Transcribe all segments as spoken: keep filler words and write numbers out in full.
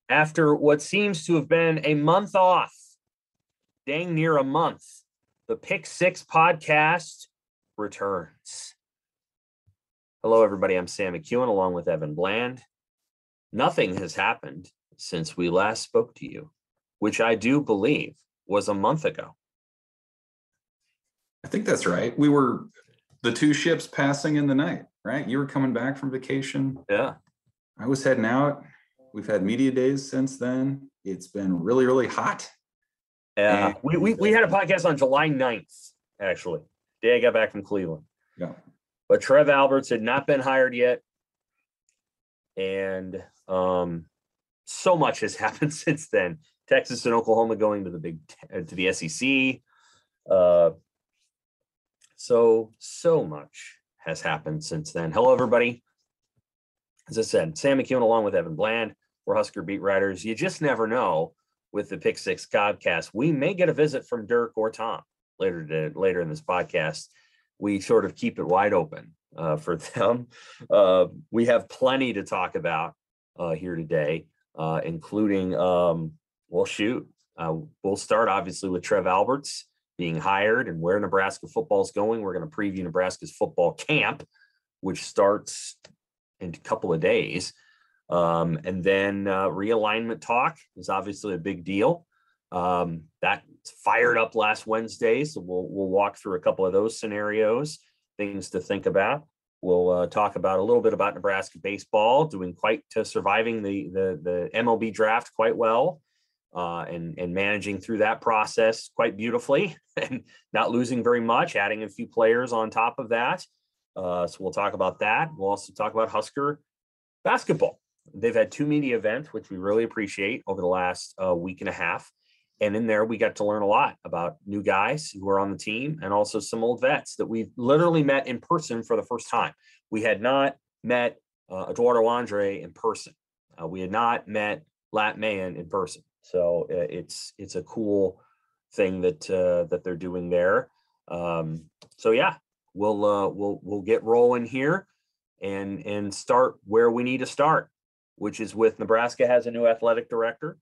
After what seems to have been a month off, dang near a month, the Pick Six podcast returns. Hello, everybody. I'm Sam McEwen along with Evan Bland. Nothing has happened since we last spoke to you, which I do believe was a month ago. I think that's right. We were the two ships passing in the night, right? You were coming back from vacation. Yeah. I was heading out. We've had media days since then. It's been really, really hot. Yeah. And, we, we, we had a podcast on July ninth, actually. Day I got back from Cleveland. Yeah. But Trev Alberts had not been hired yet. And um, so much has happened since then. Texas and Oklahoma going to the big to the S E C. Uh, so, so much has happened since then. Hello, everybody. As I said, Sam McEwen along with Evan Bland. We're Husker beat writers. You just never know with the Pick Six podcast. We may get a visit from Dirk or Tom later to, later in this podcast. We sort of keep it wide open uh, for them. Uh, we have plenty to talk about uh, here today, uh, including, um, well, shoot, uh, we'll start obviously with Trev Alberts being hired and where Nebraska football is going. We're going to preview Nebraska's football camp, which starts in a couple of days. Um, and then uh, realignment talk is obviously a big deal. Um, that fired up last Wednesday. So we'll, we'll walk through a couple of those scenarios, things to think about. We'll uh, talk about a little bit about Nebraska baseball, doing quite to surviving the, the, the M L B draft quite well uh, and, and managing through that process quite beautifully and not losing very much, adding a few players on top of that. Uh, so we'll talk about that. We'll also talk about Husker basketball. They've had two media events, which we really appreciate over the last uh, week and a half. And in there, we got to learn a lot about new guys who are on the team and also some old vets that we've literally met in person for the first time. We had not met uh, Eduardo Andre in person. Uh, we had not met Lat Mayen in person. So uh, it's it's a cool thing that uh, that they're doing there. Um, so yeah, we'll uh, we'll we'll get rolling here and and start where we need to start, which is with Nebraska has a new athletic director.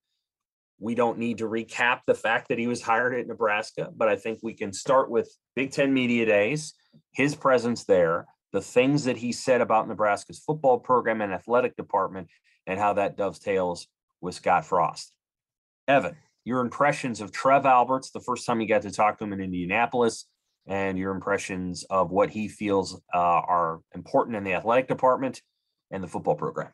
We don't need to recap the fact that he was hired at Nebraska, but I think we can start with Big Ten Media Days, his presence there, the things that he said about Nebraska's football program and athletic department, and how that dovetails with Scott Frost. Evan, your impressions of Trev Alberts, the first time you got to talk to him in Indianapolis, and your impressions of what he feels uh, are important in the athletic department and the football program.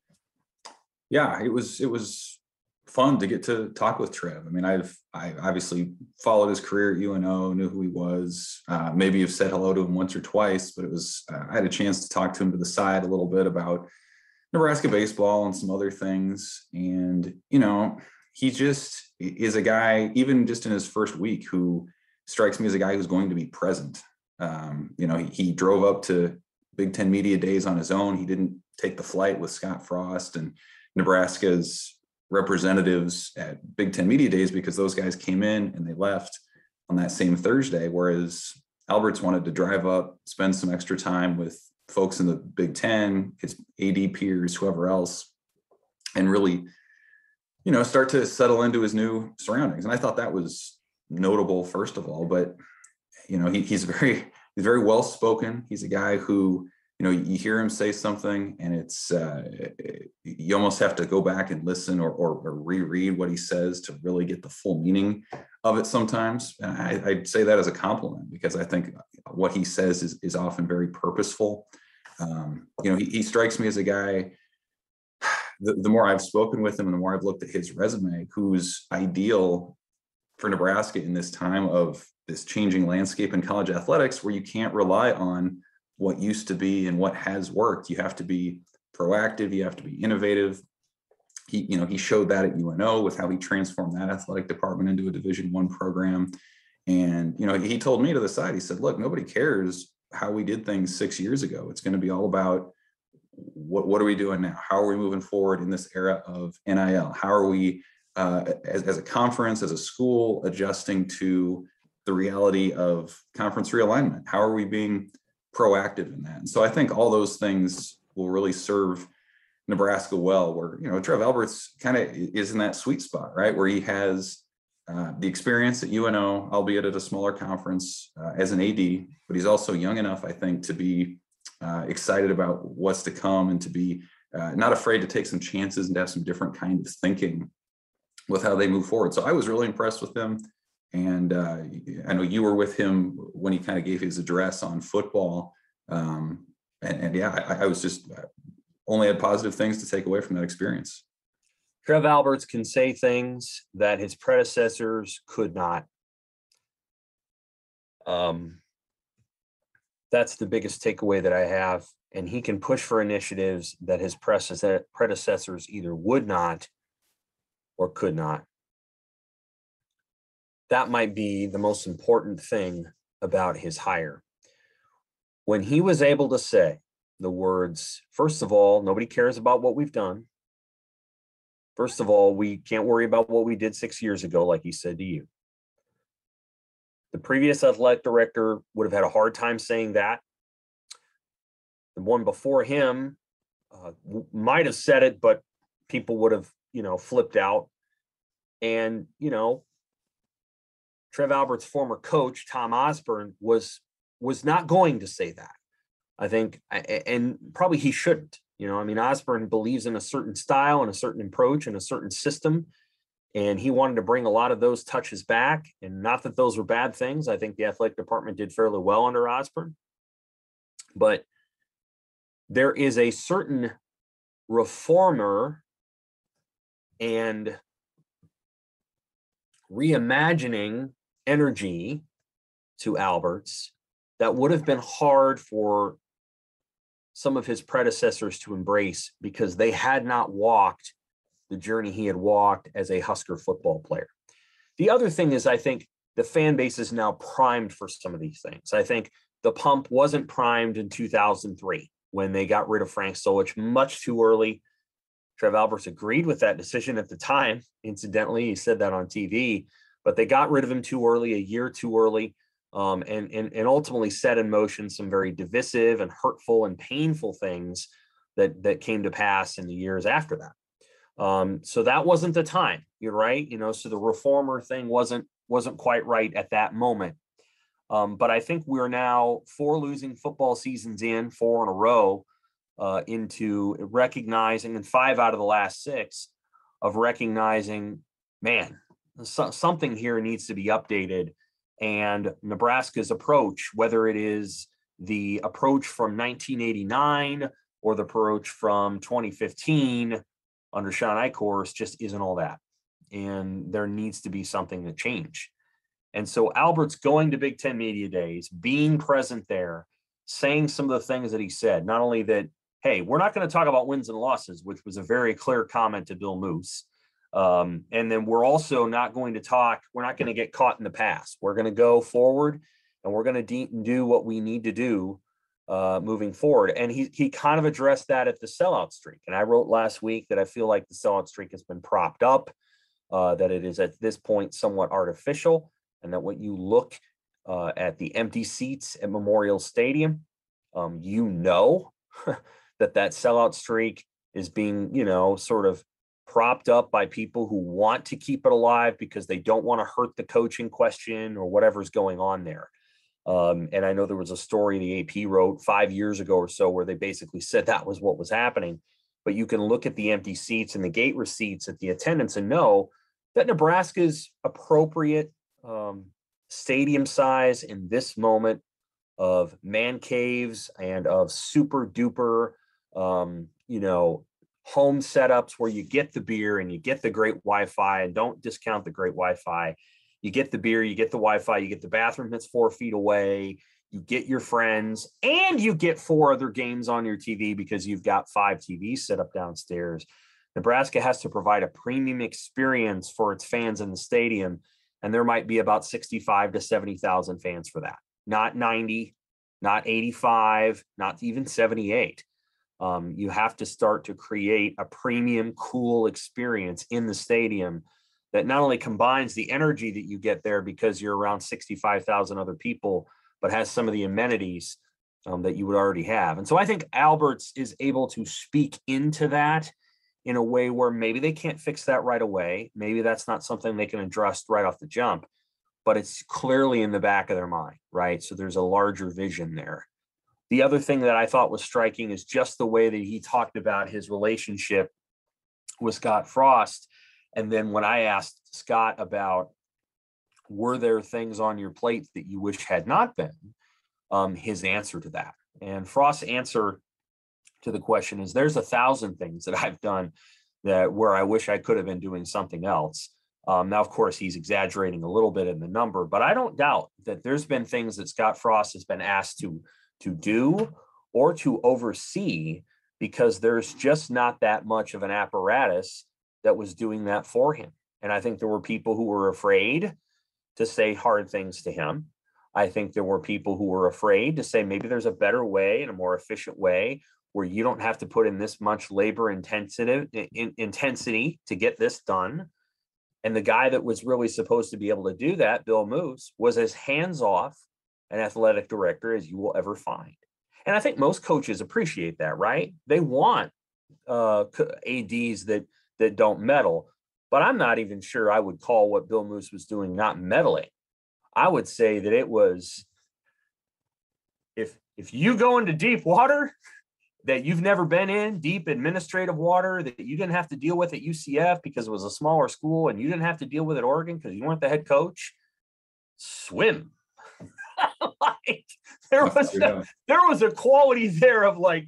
Yeah, it was, it was, fun to get to talk with Trev. I mean, I've I obviously followed his career at U N O, knew who he was. Uh, maybe have said hello to him once or twice, but it was uh, I had a chance to talk to him to the side a little bit about Nebraska baseball and some other things. And you know, he just is a guy, even just in his first week, who strikes me as a guy who's going to be present. Um, you know, he, he drove up to Big Ten Media Days on his own. He didn't take the flight with Scott Frost and Nebraska's representatives at Big Ten Media Days, because those guys came in and they left on that same Thursday, whereas Alberts wanted to drive up, spend some extra time with folks in the Big Ten, his A D peers, whoever else, and really, you know, start to settle into his new surroundings. And I thought that was notable, first of all, but, you know, he, he's very, he's very well-spoken. He's a guy who, you know, you hear him say something and it's, uh, you almost have to go back and listen or, or, or reread what he says to really get the full meaning of it sometimes. And I, I'd say that as a compliment, because I think what he says is, is often very purposeful. Um, you know, he, he strikes me as a guy, the, the more I've spoken with him and the more I've looked at his resume, who's ideal for Nebraska in this time of this changing landscape in college athletics, where you can't rely on what used to be and what has worked. You have to be proactive. You have to be innovative. He, you know, he showed that at U N O with how he transformed that athletic department into a Division One program. And, you know, he told me to the side, he said, look, nobody cares how we did things six years ago. It's going to be all about what, what are we doing now? How are we moving forward in this era of N I L? How are we, uh, as, as a conference, as a school, adjusting to the reality of conference realignment? How are we being proactive in that? And so I think all those things will really serve Nebraska well, where, you know, Trev Alberts kind of is in that sweet spot, right? Where he has uh, the experience at U N O, albeit at a smaller conference uh, as an A D, but he's also young enough, I think, to be uh, excited about what's to come and to be uh, not afraid to take some chances and to have some different kind of thinking with how they move forward. So I was really impressed with him. And uh, I know you were with him when he kind of gave his address on football. Um, and, and yeah, I, I was just only had positive things to take away from that experience. Trev Alberts can say things that his predecessors could not. Um, that's the biggest takeaway that I have. And he can push for initiatives that his predecessors either would not or could not. That might be the most important thing about his hire. When he was able to say the words, first of all, nobody cares about what we've done. First of all, we can't worry about what we did six years ago, like he said to you. The previous athletic director would have had a hard time saying that. The one before him uh, might have said it, but people would have, you know, flipped out. And, you know, Trev Alberts' former coach, Tom Osborne, was was not going to say that. I think, and probably he shouldn't. You know, I mean, Osborne believes in a certain style and a certain approach and a certain system, and he wanted to bring a lot of those touches back. And not that those were bad things. I think the athletic department did fairly well under Osborne. But there is a certain reformer and reimagining energy to Alberts that would have been hard for some of his predecessors to embrace because they had not walked the journey he had walked as a Husker football player. The other thing is, I think the fan base is now primed for some of these things. I think the pump wasn't primed in two thousand three when they got rid of Frank Solich much too early. Trev Alberts agreed with that decision at the time. Incidentally, he said that on T V, but they got rid of him too early, a year too early, um, and, and, and ultimately set in motion some very divisive and hurtful and painful things that, that came to pass in the years after that. Um, so that wasn't the time. You're right. You know, so the reformer thing wasn't, wasn't quite right at that moment. Um, but I think we're now four losing football seasons in, four in a row, uh, into recognizing, and five out of the last six of recognizing, man, so, something here needs to be updated. And Nebraska's approach, whether it is the approach from nineteen eighty-nine or the approach from twenty fifteen under Sean Eichhorst, just isn't all that. And there needs to be something to change. And so Albert's going to Big Ten Media Days, being present there, saying some of the things that he said, not only that, hey, we're not going to talk about wins and losses, which was a very clear comment to Bill Moos. Um, and then we're also not going to talk, we're not going to get caught in the past. We're going to go forward and we're going to de- do what we need to do uh, moving forward. And he, he kind of addressed that at the sellout streak. And I wrote last week that I feel like the sellout streak has been propped up, uh, that it is at this point somewhat artificial. And that when you look uh, at the empty seats at Memorial Stadium, um, you know that that sellout streak is being, you know, sort of propped up by people who want to keep it alive because they don't want to hurt the coaching question or whatever's going on there. Um, and I know there was a story the A P wrote five years ago or so where they basically said that was what was happening. But you can look at the empty seats and the gate receipts at the attendance and know that Nebraska's appropriate um, stadium size in this moment of man caves and of super duper, um, you know, home setups where you get the beer and you get the great Wi-Fi, and don't discount the great Wi-Fi. You get the beer, you get the Wi-Fi, you get the bathroom that's four feet away, you get your friends, and you get four other games on your T V because you've got five T Vs set up downstairs. Nebraska has to provide a premium experience for its fans in the stadium. And there might be about sixty-five to seventy thousand fans for that. Not ninety, not eighty-five, not even seventy-eight. Um, you have to start to create a premium, cool experience in the stadium that not only combines the energy that you get there because you're around sixty-five thousand other people, but has some of the amenities um, that you would already have. And so I think Alberts is able to speak into that in a way where maybe they can't fix that right away. Maybe that's not something they can address right off the jump, but it's clearly in the back of their mind, right? So there's a larger vision there. The other thing that I thought was striking is just the way that he talked about his relationship with Scott Frost. And then when I asked Scott about, were there things on your plate that you wish had not been, um, his answer to that. And Frost's answer to the question is, there's a thousand things that I've done that where I wish I could have been doing something else. Um, now, of course, he's exaggerating a little bit in the number, but I don't doubt that there's been things that Scott Frost has been asked to, to do or to oversee, because there's just not that much of an apparatus that was doing that for him. And I think there were people who were afraid to say hard things to him. I think there were people who were afraid to say, maybe there's a better way and a more efficient way where you don't have to put in this much labor intensive in, intensity to get this done. And the guy that was really supposed to be able to do that, Bill Moos, was as hands-off an athletic director as you will ever find. And I think most coaches appreciate that, right? They want uh, A Ds that that don't meddle. But I'm not even sure I would call what Bill Moos was doing not meddling. I would say that it was, if if you go into deep water that you've never been in, deep administrative water that you didn't have to deal with at U C F because it was a smaller school, and you didn't have to deal with at Oregon because you weren't the head coach, swim. Like, there was a, there was a quality there of like,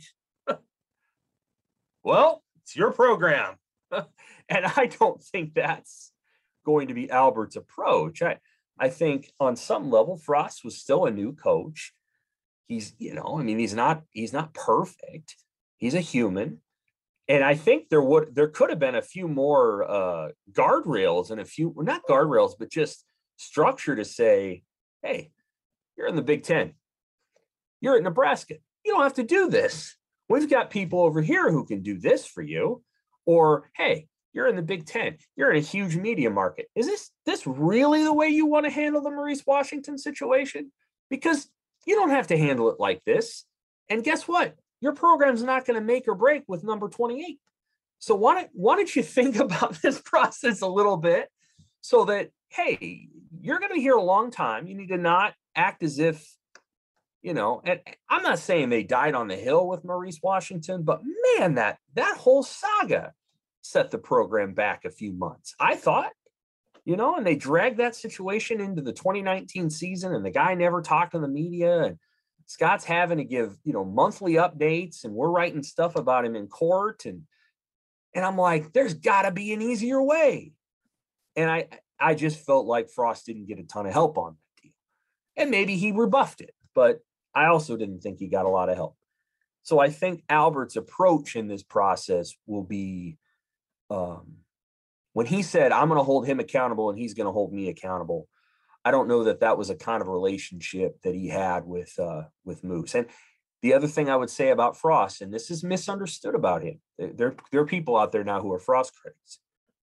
well, it's your program. And I don't think that's going to be Albert's approach. I, I think on some level, Frost was still a new coach. He's, you know, I mean, he's not, he's not perfect. He's a human. And I think there would, there could have been a few more uh, guardrails and a few, well, not guardrails, but just structure to say, hey, you're in the Big Ten. You're at Nebraska. You don't have to do this. We've got people over here who can do this for you. Or, hey, you're in the Big Ten. You're in a huge media market. Is this this really the way you want to handle the Maurice Washington situation? Because you don't have to handle it like this. And guess what? Your program's not going to make or break with number twenty-eight. So why don't, why don't you think about this process a little bit so that, hey, you're going to be here a long time. You need to not act as if, you know, and I'm not saying they died on the hill with Maurice Washington, but man, that that whole saga set the program back a few months, I thought, you know, and they dragged that situation into the twenty nineteen season, and the guy never talked to the media, and Scott's having to give, you know, monthly updates, and we're writing stuff about him in court. And, and I'm like, there's gotta be an easier way. And I, I just felt like Frost didn't get a ton of help on that deal, and maybe he rebuffed it, but I also didn't think he got a lot of help. So I think Albert's approach in this process will be, um, when he said, I'm going to hold him accountable and he's going to hold me accountable, I don't know that that was a kind of relationship that he had with, uh, with Moos. And the other thing I would say about Frost, and this is misunderstood about him, there, there are people out there now who are Frost critics.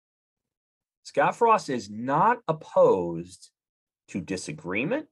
Scott Frost is not opposed to disagreement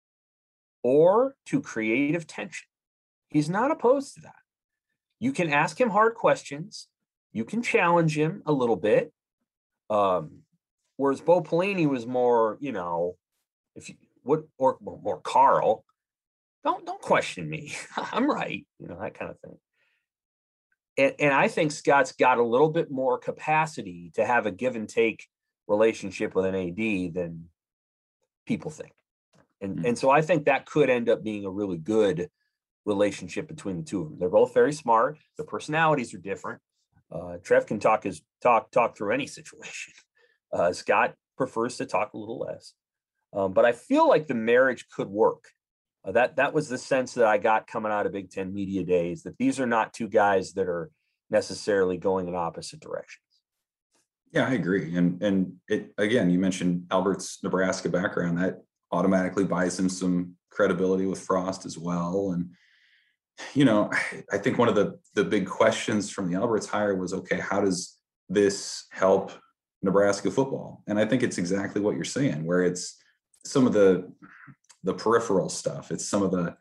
or to creative tension. He's not opposed to that. You can ask him hard questions. You can challenge him a little bit. Um, whereas Bo Pelini was more, you know, if you would, or more Carl, don't don't question me. I'm right, you know, that kind of thing. And, and I think Scott's got a little bit more capacity to have a give and take relationship with an A D than people think. And, and so I think that could end up being a really good relationship between the two of them. They're both very smart. The personalities are different. Uh, Trev can talk his talk talk through any situation. Uh, Scott prefers to talk a little less. Um, but I feel like the marriage could work. Uh, that that was the sense that I got coming out of Big Ten Media Days, that these are not two guys that are necessarily going in opposite directions. Yeah, I agree. And and it again, you mentioned Albert's Nebraska background. That automatically buys him some credibility with Frost as well. And, you know, I think one of the, the big questions from the Alberts hire was, okay, how does this help Nebraska football? And I think it's exactly what you're saying, where it's some of the, the peripheral stuff. It's some of the,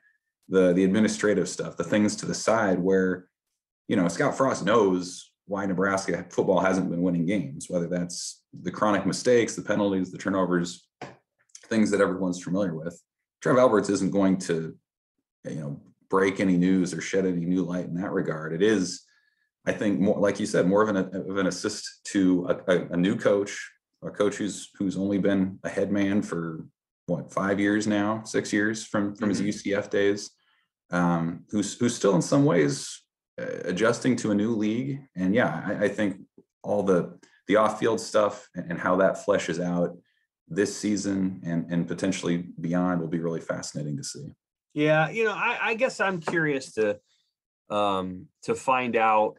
the the administrative stuff, the things to the side where, you know, Scott Frost knows why Nebraska football hasn't been winning games, whether that's the chronic mistakes, the penalties, the turnovers, things that everyone's familiar with. Trev Alberts isn't going to, you know, break any news or shed any new light in that regard. It is, I think, more like you said, more of an, of an assist to a, a, a new coach, a coach who's who's only been a head man for what, five years now, six years from from mm-hmm. his U C F days, um, who's who's still in some ways uh, adjusting to a new league. And yeah, I, I think all the the off-field stuff and, and how that fleshes out this season and and potentially beyond will be really fascinating to see. Yeah, you know, I, I guess I'm curious to um, to find out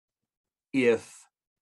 if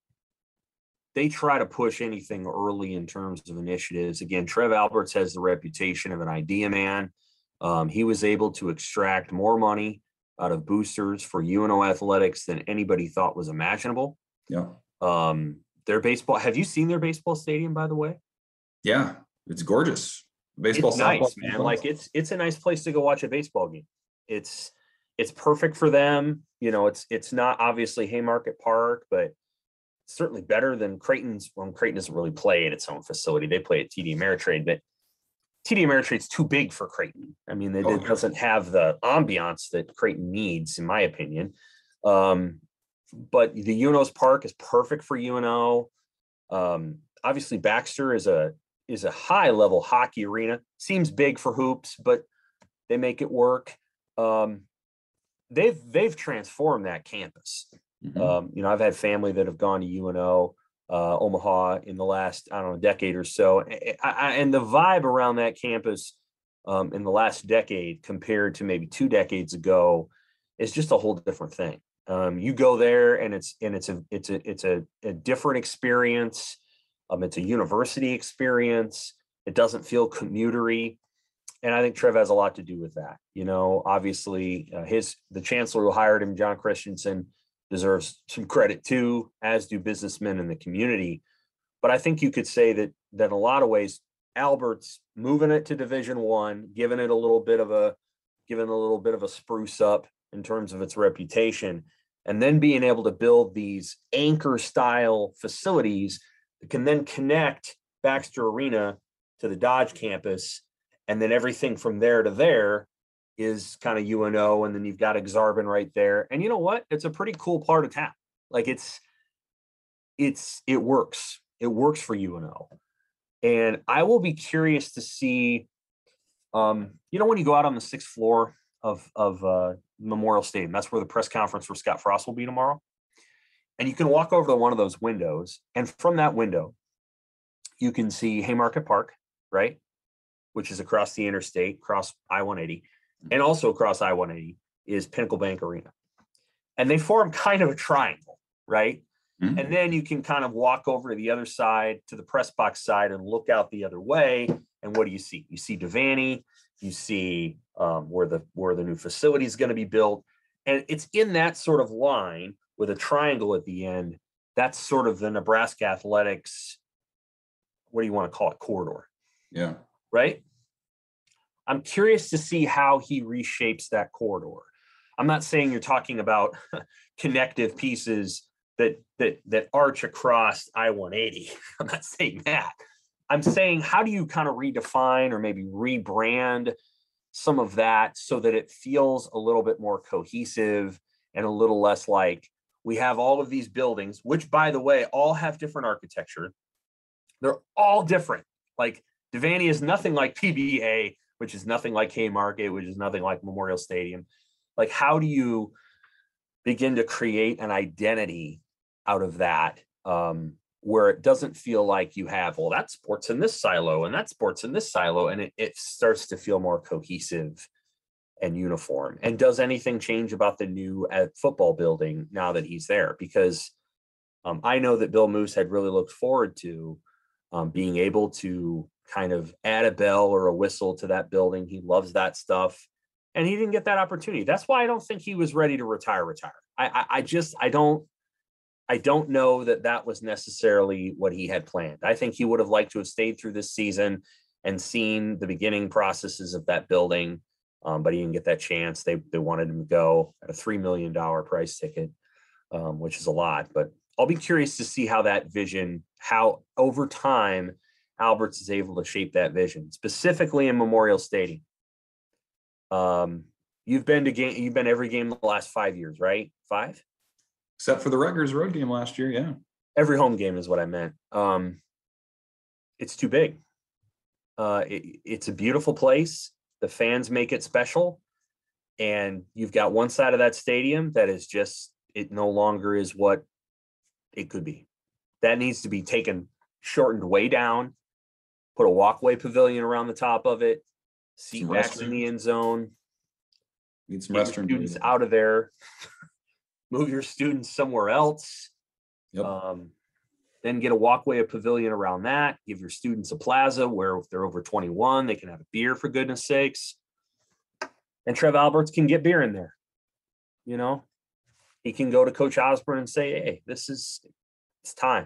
they try to push anything early in terms of initiatives. Again, Trev Alberts has the reputation of an idea man. Um, he was able to extract more money out of boosters for U N O athletics than anybody thought was imaginable. Yeah. Um, their baseball. Have you seen their baseball stadium, by the way? Yeah, it's gorgeous. Baseball, it's nice, man. Like it's it's a nice place to go watch a baseball game. It's it's perfect for them. You know, it's it's not obviously Haymarket Park, but certainly better than Creighton's. Well, Creighton doesn't really play at its own facility. They play at T D Ameritrade, but T D Ameritrade's too big for Creighton. I mean, it, oh, it doesn't have the ambiance that Creighton needs, in my opinion. Um, but the U N O's park is perfect for U N O. Um, obviously, Baxter is a is a high level hockey arena. Seems big for hoops, but they make it work. Um, they've they've transformed that campus. Mm-hmm. Um, you know, I've had family that have gone to U N O, uh, Omaha in the last, I don't know, decade or so. I, I, and the vibe around that campus um, in the last decade compared to maybe two decades ago is just a whole different thing. Um, you go there and it's and it's a it's a it's a, a different experience. Um, it's a university experience. It doesn't feel commutery. And I think Trev has a lot to do with that. You know, obviously uh, his, the chancellor who hired him, John Christensen, deserves some credit too, as do businessmen in the community. But I think you could say that, that in a lot of ways, Albert's moving it to Division One, giving it a little bit of a, giving a little bit of a spruce up in terms of its reputation, and then being able to build these anchor style facilities that can then connect Baxter Arena to the Dodge campus. And then everything from there to there is kind of U N O. And then you've got Exarban right there. And you know what? It's a pretty cool part of town. Like it's, it's, it works. It works for U N O. And I will be curious to see, um, you know, when you go out on the sixth floor of, of uh, Memorial Stadium, that's where the press conference for Scott Frost will be tomorrow. And you can walk over to one of those windows, and from that window, you can see Haymarket Park, right? Which is across the interstate, across I one eighty, and also across I one eighty is Pinnacle Bank Arena. And they form kind of a triangle, right? Mm-hmm. And then you can kind of walk over to the other side, to the press box side, and look out the other way. And what do you see? You see Devaney, you see um, where the where the new facility is going to be built. And it's in that sort of line with a triangle at the end. That's sort of the Nebraska athletics, what do you want to call it, corridor? Yeah. Right? I'm curious to see how he reshapes that corridor. I'm not saying you're talking about connective pieces that that that arch across I one eighty. I'm not saying that. I'm saying, how do you kind of redefine or maybe rebrand some of that so that it feels a little bit more cohesive and a little less like we have all of these buildings, which, by the way, all have different architecture. They're all different. Like Devaney is nothing like P B A, which is nothing like Haymarket, which is nothing like Memorial Stadium. Like, how do you begin to create an identity out of that um, where it doesn't feel like you have, well, that sports in this silo and that sports in this silo, and it, it starts to feel more cohesive and uniform? And does anything change about the new uh, football building now that he's there? Because um, I know that Bill Moose had really looked forward to um, being able to kind of add a bell or a whistle to that building. He loves that stuff. And he didn't get that opportunity. That's why I don't think he was ready to retire, retire. I, I, I just, I don't, I don't know that that was necessarily what he had planned. I think he would have liked to have stayed through this season and seen the beginning processes of that building um, but he didn't get that chance. They they wanted him to go at a three million dollar price ticket, um, which is a lot. But I'll be curious to see how that vision, how over time Alberts is able to shape that vision, specifically in Memorial Stadium. Um, you've been to game, you've been every game the last five years, right? Five, except for the Rutgers road game last year. Yeah, every home game is what I meant. Um, it's too big. Uh, it, it's a beautiful place. The fans make it special, and you've got one side of that stadium that is just, it no longer is what it could be. That needs to be taken, shortened way down, put a walkway pavilion around the top of it, seat backs in the end zone. Need some Get your restaurant students data. out of there. Move your students somewhere else. Yep. Um, then get a walkway, a pavilion around that. Give your students a plaza where if they're over twenty-one, they can have a beer, for goodness sakes. And Trev Alberts can get beer in there. You know, he can go to Coach Osborne and say, hey, this is, it's time.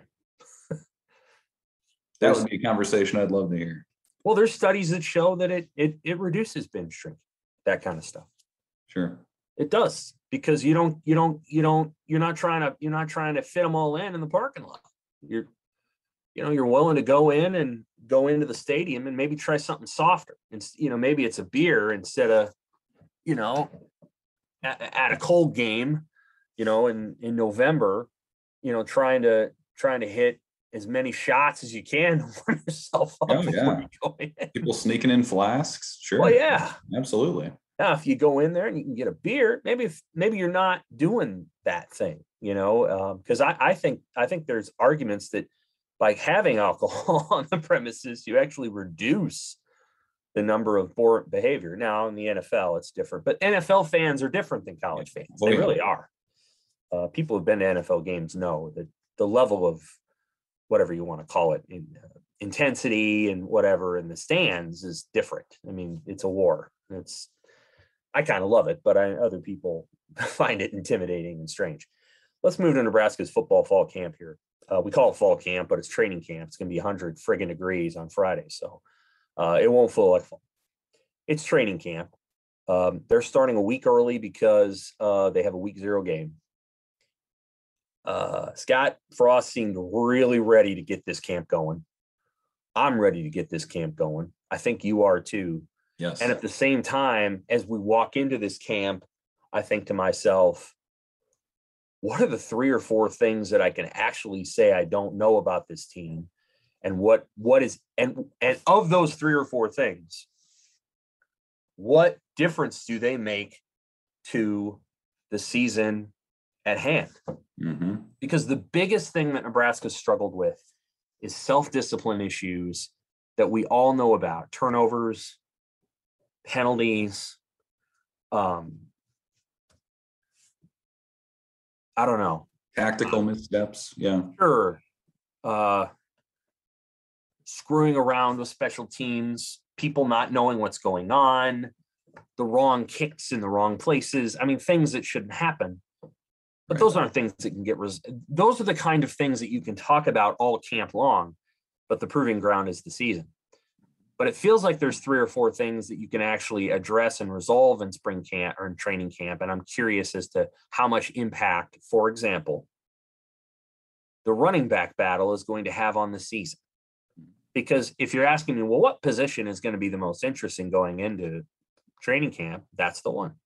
That would be a conversation I'd love to hear. Well, there's studies that show that it it it reduces binge drinking, that kind of stuff. Sure. It does, because you don't you don't you don't you're not trying to you're not trying to fit them all in in the parking lot. You're you know you're willing to go in and go into the stadium and maybe try something softer. And you know maybe it's a beer instead of you know at, at a cold game, you know in in November, you know trying to trying to hit as many shots as you can to warm yourself up Oh, before yeah. you go in. People sneaking in flasks. Sure. Well, yeah. Absolutely. Now, if you go in there and you can get a beer, maybe if maybe you're not doing that thing, you know, because um, I, I think I think there's arguments that by having alcohol on the premises, you actually reduce the number of boring behavior. Now, in the N F L, it's different, but N F L fans are different than college fans. Oh, They yeah. really are. Uh, people who've been to N F L games know that the level of whatever you want to call it, in, uh, intensity and whatever in the stands is different. I mean, it's a war. It's I kind of love it, but I, other people find it intimidating and strange. Let's move to Nebraska's football fall camp here. Uh, we call it fall camp, but it's training camp. It's going to be one hundred friggin' degrees on Friday, so uh, it won't feel like fall. It's training camp. Um, they're starting a week early because uh, they have a week zero game. Uh, Scott Frost seemed really ready to get this camp going. I'm ready to get this camp going. I think you are too. Yes. And at the same time, as we walk into this camp, I think to myself, what are the three or four things that I can actually say I don't know about this team? And what what is and and of those three or four things, what difference do they make to the season at hand? Mm-hmm. Because the biggest thing that Nebraska struggled with is self-discipline issues that we all know about: turnovers, penalties. Um, I don't know. Tactical missteps. Yeah. Sure. Uh, screwing around with special teams, people not knowing what's going on, the wrong kicks in the wrong places. I mean, things that shouldn't happen. But Right. those aren't things that can get res- those are the kind of things that you can talk about all camp long, but the proving ground is the season. But it feels like there's three or four things that you can actually address and resolve in spring camp or in training camp. And I'm curious as to how much impact, for example, the running back battle is going to have on the season. Because if you're asking me, well, what position is going to be the most interesting going into training camp? That's the one.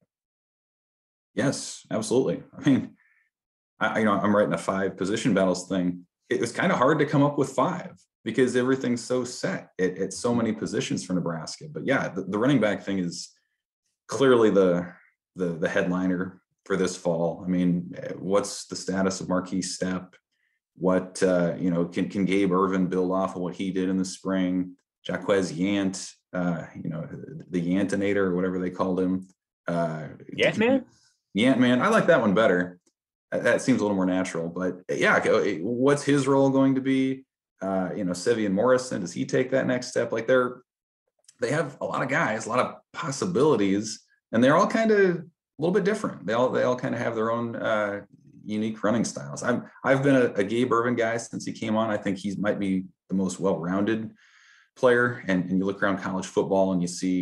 Yes, absolutely. I mean, I, you know, I'm writing a five position battles thing. It was kind of hard to come up with five because everything's so set at, at so many positions for Nebraska. But yeah, the, the running back thing is clearly the, the the headliner for this fall. I mean, what's the status of Marquise Stepp? What uh, you know, can can Gabe Ervin build off of what he did in the spring? Jaquez Yant, uh, you know, the Yantinator or whatever they called him. Uh, Yeah, man. Yant man, I like that one better. That seems a little more natural. But yeah, what's his role going to be? Uh, you know, Sivian Morrison, does he take that next step? Like they're they have a lot of guys, a lot of possibilities, and they're all kind of a little bit different. They all they all kind of have their own uh, unique running styles. I'm I've been a, a Gabe Ervin guy since he came on. I think he might be the most well-rounded player. And, and you look around college football and you see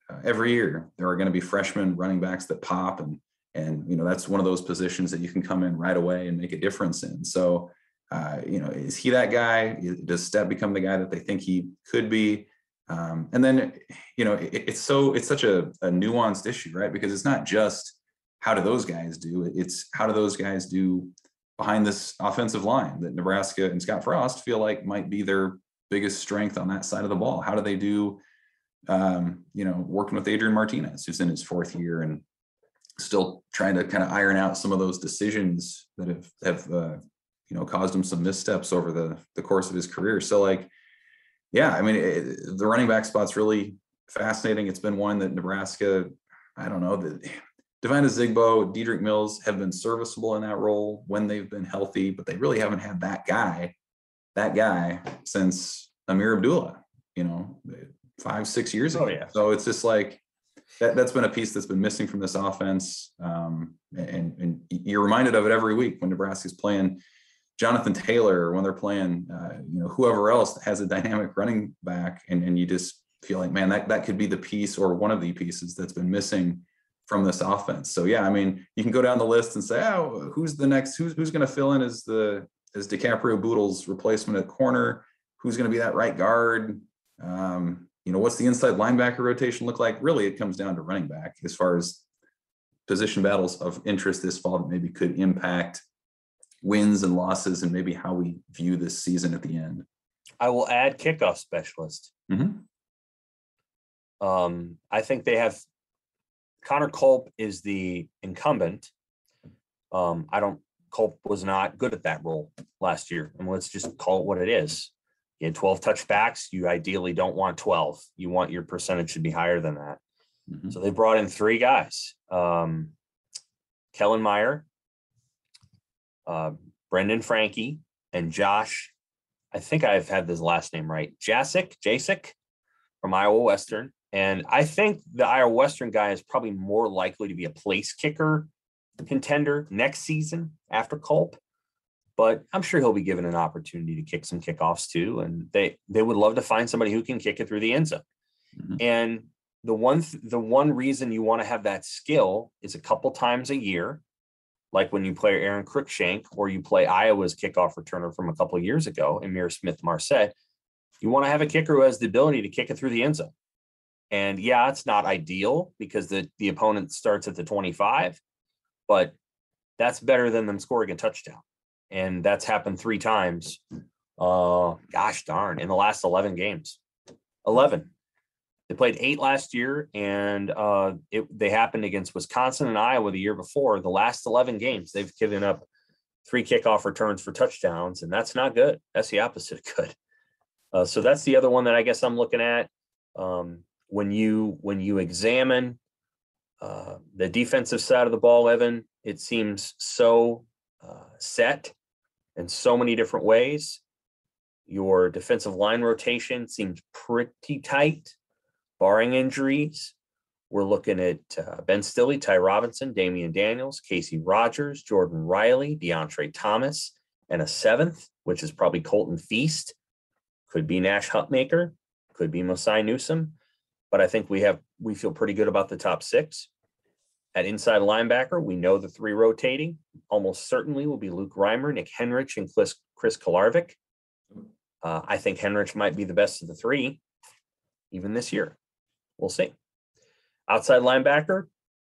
uh, every year there are going to be freshman running backs that pop, and and you know that's one of those positions that you can come in right away and make a difference in. So uh, you know, is he that guy? Does Stepp become the guy that they think he could be? Um, and then you know it, it's so it's such a, a nuanced issue, right? Because it's not just how do those guys do, it's how do those guys do behind this offensive line that Nebraska and Scott Frost feel like might be their biggest strength on that side of the ball. How do they do, um, you know, working with Adrian Martinez, who's in his fourth year and still trying to kind of iron out some of those decisions that have, have uh, you know, caused him some missteps over the, the course of his career. So like, yeah, I mean, it, the running back spot's really fascinating. It's been one that Nebraska, I don't know, the, Devine Zigbo, Dedrick Mills have been serviceable in that role when they've been healthy, but they really haven't had that guy, that guy since Amir Abdullah, you know, five, six years ago. Oh, yeah. So it's just like, that, that's been a piece that's been missing from this offense. Um, and, and you're reminded of it every week when Nebraska's playing Jonathan Taylor, or when they're playing, uh, you know, whoever else that has a dynamic running back. And, and you just feel like, man, that, that could be the piece or one of the pieces that's been missing from this offense. So yeah, I mean, you can go down the list and say, oh, who's the next, who's who's going to fill in as the as DiCaprio Boodle's replacement at corner? Who's going to be that right guard? Um, you know, what's the inside linebacker rotation look like? Really, it comes down to running back as far as position battles of interest this fall that maybe could impact wins and losses and maybe how we view this season at the end. I will add kickoff specialist. Mm-hmm. Um, I think they have Connor Culp is the incumbent. Um, I don't, Culp was not good at that role last year. And let's just call it what it is. You had twelve touchbacks. You ideally don't want twelve. You want your percentage to be higher than that. Mm-hmm. So they brought in three guys. Um, Kellen Meyer, uh, Brendan Frankie, and Josh. I think I've had this last name right. Jasic, Jasic from Iowa Western. And I think the Iowa Western guy is probably more likely to be a place kicker contender next season after Culp. But I'm sure he'll be given an opportunity to kick some kickoffs too. And they, they would love to find somebody who can kick it through the end zone. Mm-hmm. And the one, th- the one reason you want to have that skill is a couple times a year, like when you play Aaron Cruikshank or you play Iowa's kickoff returner from a couple of years ago, Amir Smith-Marset. You want to have a kicker who has the ability to kick it through the end zone. And yeah, it's not ideal because the, the opponent starts at the twenty-five, but that's better than them scoring a touchdown. And that's happened three times. Uh, gosh darn, in the last eleven games. eleven. They played eight last year, and uh, it, they happened against Wisconsin and Iowa the year before. The last eleven games, they've given up three kickoff returns for touchdowns, and that's not good. That's the opposite of good. Uh, so that's the other one that I guess I'm looking at. Um, When you when you examine uh, the defensive side of the ball, Evan, it seems so uh, set in so many different ways. Your defensive line rotation seems pretty tight, barring injuries. We're looking at uh, Ben Stille, Ty Robinson, Damian Daniels, Casey Rogers, Jordan Riley, DeAndre Thomas, and a seventh, which is probably Colton Feast. Could be Nash Hutmaker, could be Mosai Newsome. But I think we have we feel pretty good about the top six. At inside linebacker, we know the three rotating almost certainly will be Luke Reimer, Nick Henrich, and Chris, Chris Kolarvik. Uh, I think Henrich might be the best of the three, even this year. We'll see. Outside linebacker,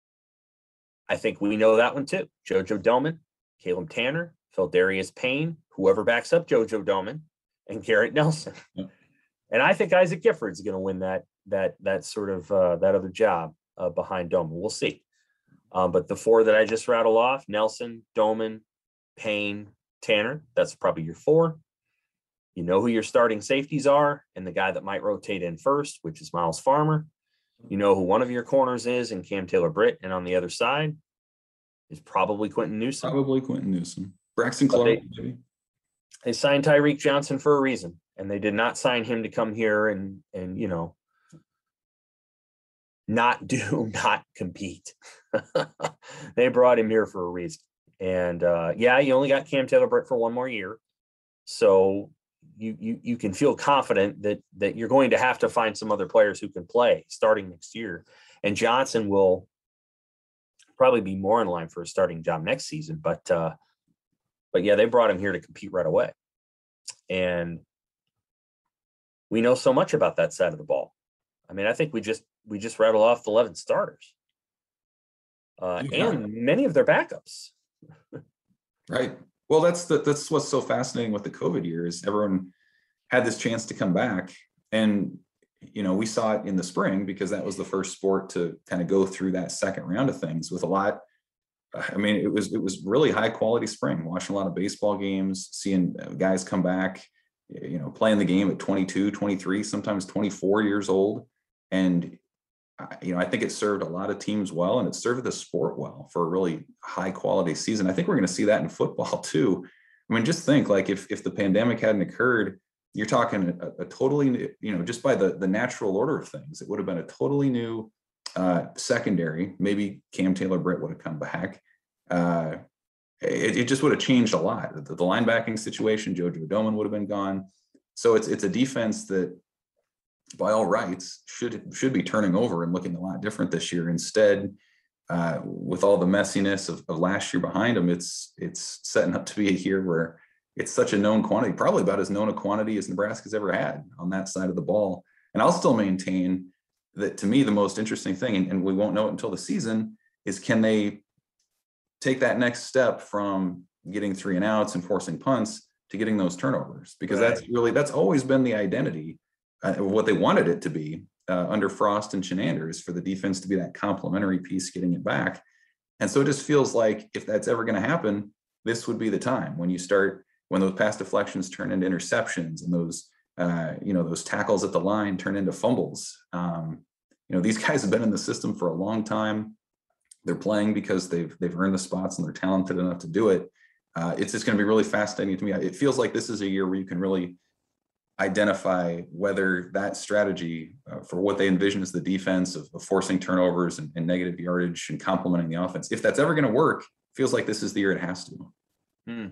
I think we know that one too. Jojo Doman, Caleb Tanner, Phildarius Payne, whoever backs up Jojo Doman, and Garrett Nelson. Yeah. And I think Isaac Gifford's going to win that that that sort of uh, that other job uh, behind Doman. We'll see. Um, but the four that I just rattled off, Nelson, Doman, Payne, Tanner, that's probably your four. You know who your starting safeties are, and the guy that might rotate in first, which is Miles Farmer. You know who one of your corners is, and Cam Taylor-Britt, and on the other side is probably Quentin Newsome. Probably Quentin Newsome. Braxton Clark, they, maybe. They signed Tyreek Johnson for a reason, and they did not sign him to come here and and you know not do, not compete. They brought him here for a reason. And uh, yeah, you only got Cam Taylor-Britt for one more year. So you you you can feel confident that that you're going to have to find some other players who can play starting next year. And Johnson will probably be more in line for a starting job next season. But uh, but yeah, they brought him here to compete right away. And we know so much about that side of the ball. I mean, I think we just we just rattle off the eleven starters. Uh, Yeah. and many of their backups. Right. Well, that's the, that's what's so fascinating with the COVID years. Everyone had this chance to come back, and you know we saw it in the spring because that was the first sport to kind of go through that second round of things with a lot. I mean, it was it was really high quality spring. Watching a lot of baseball games, seeing guys come back, you know, playing the game at twenty-two, twenty-three, sometimes twenty-four years old, and you know, I think it served a lot of teams well, and it served the sport well for a really high quality season. I think we're going to see that in football too. I mean, just think like if if the pandemic hadn't occurred, you're talking a, a totally new, you know, just by the the natural order of things, it would have been a totally new uh, secondary. Maybe Cam Taylor-Britt would have come back. Uh, it, it just would have changed a lot. The, the linebacking situation, Jojo Doman would have been gone. So it's it's a defense that, by all rights, should should be turning over and looking a lot different this year. Instead, uh, with all the messiness of, of last year behind them, it's it's setting up to be a year where it's such a known quantity, probably about as known a quantity as Nebraska's ever had on that side of the ball. And I'll still maintain that, to me, the most interesting thing, and, and we won't know it until the season, is can they take that next step from getting three and outs and forcing punts to getting those turnovers? Because Right. that's really, that's always been the identity. Uh, what they wanted it to be uh, under Frost and Chenander is for the defense to be that complementary piece getting it back. And so it just feels like if that's ever going to happen, this would be the time when you start, when those pass deflections turn into interceptions and those, uh, you know, those tackles at the line turn into fumbles. Um, you know, these guys have been in the system for a long time. They're playing because they've, they've earned the spots and they're talented enough to do it. Uh, it's just going to be really fascinating to me. It feels like this is a year where you can really identify whether that strategy uh, for what they envision as the defense of, of forcing turnovers and, and negative yardage and complementing the offense, if that's ever going to work, feels like this is the year it has to. Hmm.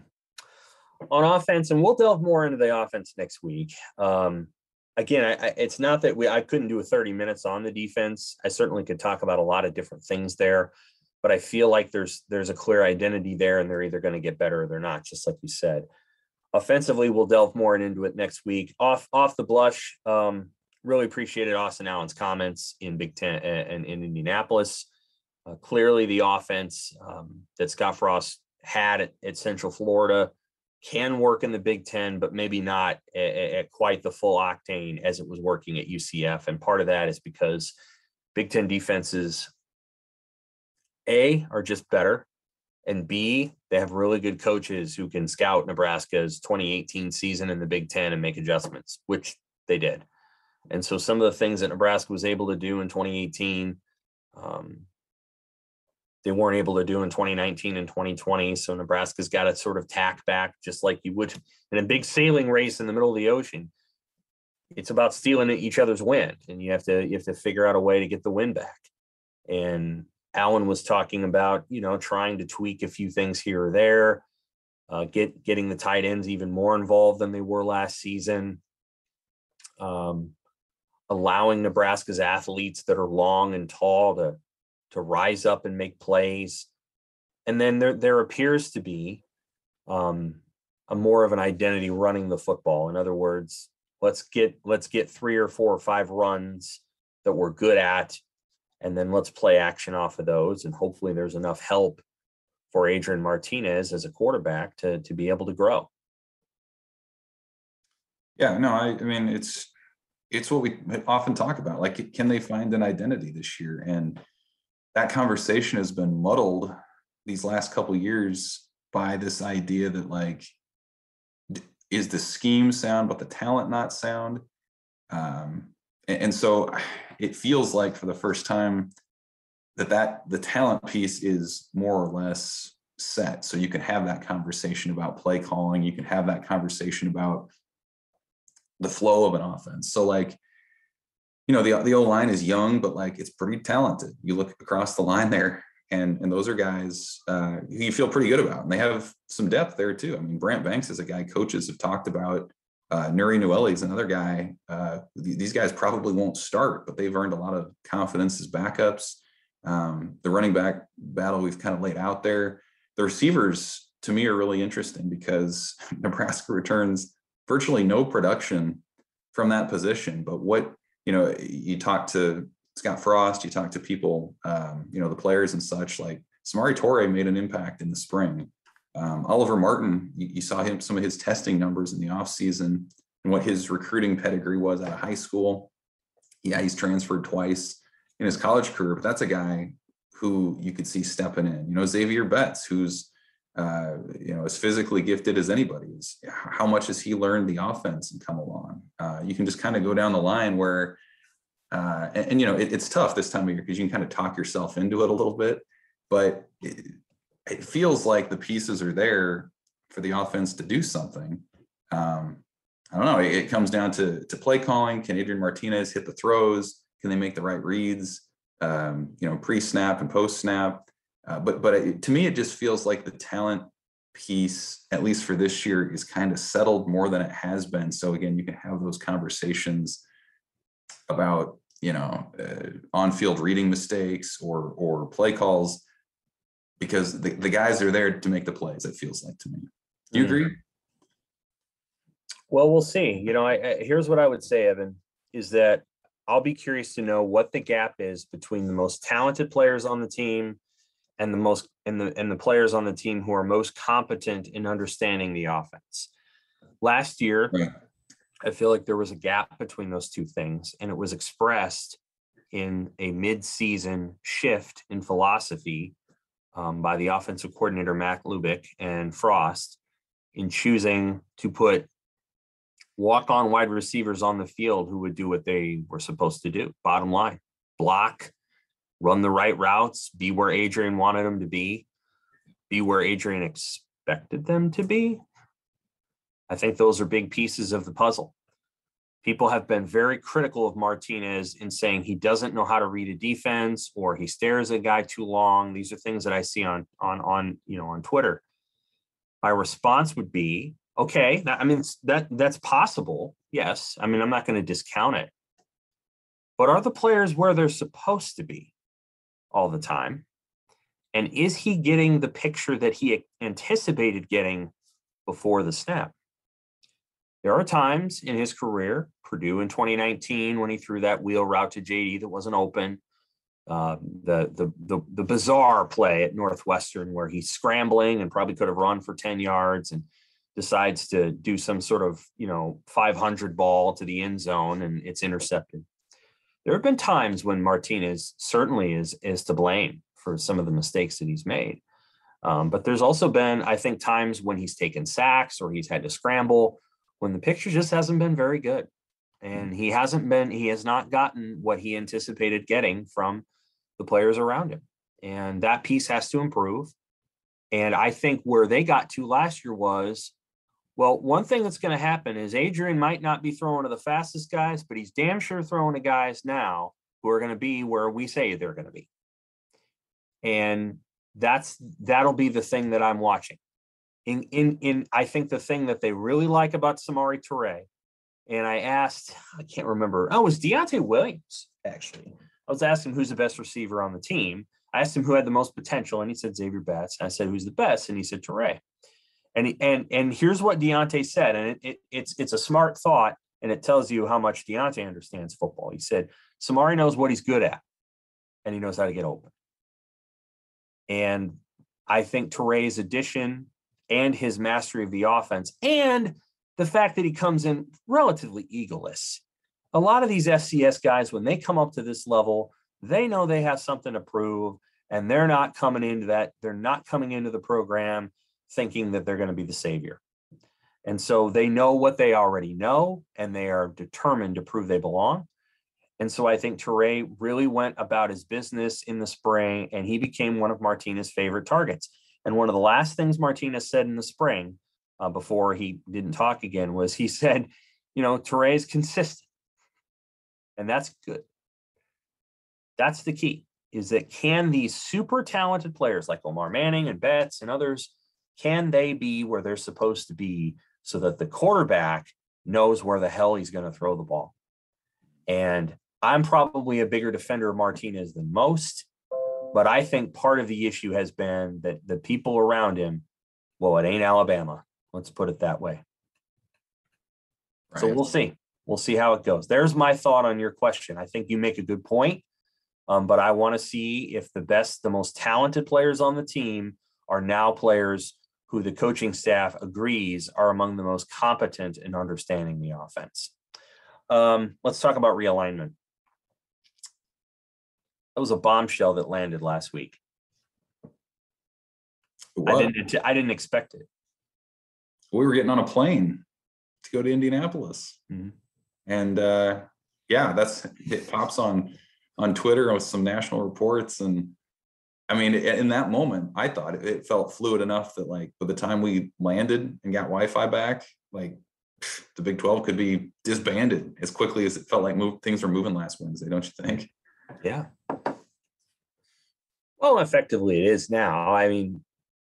On offense, and we'll delve more into the offense next week. Um, again, I, I, it's not that we I couldn't do a thirty minutes on the defense. I certainly could talk about a lot of different things there, but I feel like there's there's a clear identity there, and they're either going to get better or they're not, just like you said. Offensively, we'll delve more into it next week. Off off the blush, um, really appreciated Austin Allen's comments in Big Ten and in Indianapolis. Uh, clearly, the offense um, that Scott Frost had at, at Central Florida can work in the Big Ten, but maybe not at, at quite the full octane as it was working at U C F. And part of that is because Big Ten defenses, A, are just better, and B, they have really good coaches who can scout Nebraska's twenty eighteen season in the Big Ten and make adjustments, which they did. And so some of the things that Nebraska was able to do in twenty eighteen, um, they weren't able to do in twenty nineteen and twenty twenty. So Nebraska's got to sort of tack back, just like you would in a big sailing race in the middle of the ocean. It's about stealing each other's wind, and you have to you have to figure out a way to get the wind back. And Allen was talking about, you know, trying to tweak a few things here or there, uh, get getting the tight ends even more involved than they were last season, um, allowing Nebraska's athletes that are long and tall to to rise up and make plays. And then there there appears to be um, a more of an identity running the football. In other words, let's get let's get three or four or five runs that we're good at, and then let's play action off of those. And hopefully there's enough help for Adrian Martinez as a quarterback to, to be able to grow. Yeah, no, I, I mean, it's, it's what we often talk about. Like, can they find an identity this year? And that conversation has been muddled these last couple of years by this idea that, like, is the scheme sound, but the talent not sound? Um, and, and so it feels like for the first time that, that the talent piece is more or less set. So you can have that conversation about play calling. You can have that conversation about the flow of an offense. So, like, you know, the, the O-line is young, but like it's pretty talented. You look across the line there, and, and those are guys uh, you feel pretty good about. And they have some depth there too. I mean, Brant Banks is a guy coaches have talked about Uh, Nuri Nueli is another guy. Uh, th- these guys probably won't start, but they've earned a lot of confidence as backups. Um, the running back battle we've kind of laid out there. The receivers, to me, are really interesting because Nebraska returns virtually no production from that position. But what, you know, you talk to Scott Frost, you talk to people, um, you know, the players and such, like Samori Toure made an impact in the spring. Um, Oliver Martin, you, you saw him, some of his testing numbers in the offseason and what his recruiting pedigree was out of high school. Yeah, he's transferred twice in his college career, but that's a guy who you could see stepping in. You know, Xavier Betts, who's, uh, you know, as physically gifted as anybody is. How much has he learned the offense and come along? Uh, you can just kind of go down the line where, uh, and, and, you know, it, it's tough this time of year because you can kind of talk yourself into it a little bit, but it, it feels like the pieces are there for the offense to do something. Um, I don't know. It, it comes down to, to play calling. Can Adrian Martinez hit the throws? Can they make the right reads? Um, you know, pre-snap and post-snap. Uh, but but it, to me, it just feels like the talent piece, at least for this year, is kind of settled more than it has been. So again, you can have those conversations about, you know, uh, on-field reading mistakes or or play calls, because the, the guys are there to make the plays, it feels like to me. Do you Mhm. agree? Well, we'll see. You know, I, I here's what I would say, Evan, is that I'll be curious to know what the gap is between the most talented players on the team and the most and the and the players on the team who are most competent in understanding the offense. Last year, Right. I feel like there was a gap between those two things, and it was expressed in a mid-season shift in philosophy um, by the offensive coordinator Mac Lubick and Frost in choosing to put walk-on wide receivers on the field who would do what they were supposed to do. Bottom line, block, run the right routes, be where Adrian wanted them to be, be where Adrian expected them to be. I think those are big pieces of the puzzle. People have been very critical of Martinez in saying he doesn't know how to read a defense or he stares at a guy too long. These are things that I see on, on, on, you know, on Twitter. My response would be, okay, that, I mean, that that's possible. Yes. I mean, I'm not going to discount it. But are the players where they're supposed to be all the time? And is he getting the picture that he anticipated getting before the snap? There are times in his career, Purdue in twenty nineteen, when he threw that wheel route to J D that wasn't open, uh, the, the, the, the bizarre play at Northwestern where he's scrambling and probably could have run for ten yards and decides to do some sort of, you know, five hundred ball to the end zone and it's intercepted. There have been times when Martinez certainly is, is to blame for some of the mistakes that he's made. Um, but there's also been, I think, times when he's taken sacks or he's had to scramble when the picture just hasn't been very good. And he hasn't been, he has not gotten what he anticipated getting from the players around him. And that piece has to improve. And I think where they got to last year was, well, one thing that's going to happen is Adrian might not be throwing to the fastest guys, but he's damn sure throwing to guys now who are going to be where we say they're going to be. And that's, that'll be the thing that I'm watching. In, in, in, I think the thing that they really like about Samori Toure, and I asked, I can't remember, oh, it was Deontay Williams, actually. I was asking who's the best receiver on the team. I asked him who had the most potential, and he said Xavier Betts. I said, who's the best? And he said Toure. And, he, and, and here's what Deontay said, and it, it, it's, it's a smart thought, and it tells you how much Deontay understands football. He said, Samori knows what he's good at, and he knows how to get open. And I think Toure's addition and his mastery of the offense and the fact that he comes in relatively egoless. A lot of these F C S guys, when they come up to this level, they know they have something to prove, and they're not coming into that. They're not coming into the program thinking that they're going to be the savior. And so they know what they already know, and they are determined to prove they belong. And so I think Toure really went about his business in the spring, and he became one of Martinez's favorite targets. And one of the last things Martinez said in the spring, uh, before he didn't talk again, was he said, you know, Toure is consistent. And that's good. That's the key, is that can these super talented players like Omar Manning and Betts and others, can they be where they're supposed to be so that the quarterback knows where the hell he's going to throw the ball. And I'm probably a bigger defender of Martinez than most, but I think part of the issue has been that the people around him, well, it ain't Alabama. Let's put it that way. Right. So we'll see. We'll see how it goes. There's my thought on your question. I think you make a good point, um, but I want to see if the best, the most talented players on the team are now players who the coaching staff agrees are among the most competent in understanding the offense. Um, let's talk about realignment. That was a bombshell that landed last week. I didn't, I didn't expect it. We were getting on a plane to go to Indianapolis. Mm-hmm. And uh, yeah, that's, it pops on, on Twitter with some national reports. And I mean, in that moment, I thought it, it felt fluid enough that like, by the time we landed and got Wi-Fi back, like the Big twelve could be disbanded as quickly as it felt like move, things were moving last Wednesday. Don't you think? Yeah. Well, effectively it is now. I mean,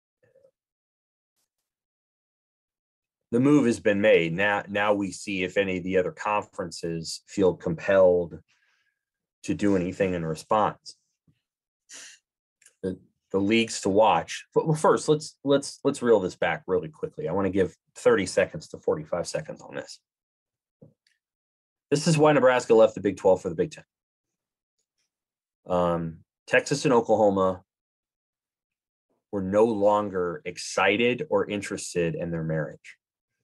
the move has been made. Now, now we see if any of the other conferences feel compelled to do anything in response. The, the leagues to watch. But well, first, let's let's let's reel this back really quickly. I want to give thirty seconds to forty-five seconds on this. This is why Nebraska left the Big twelve for the Big Ten. Um, Texas and Oklahoma were no longer excited or interested in their marriage.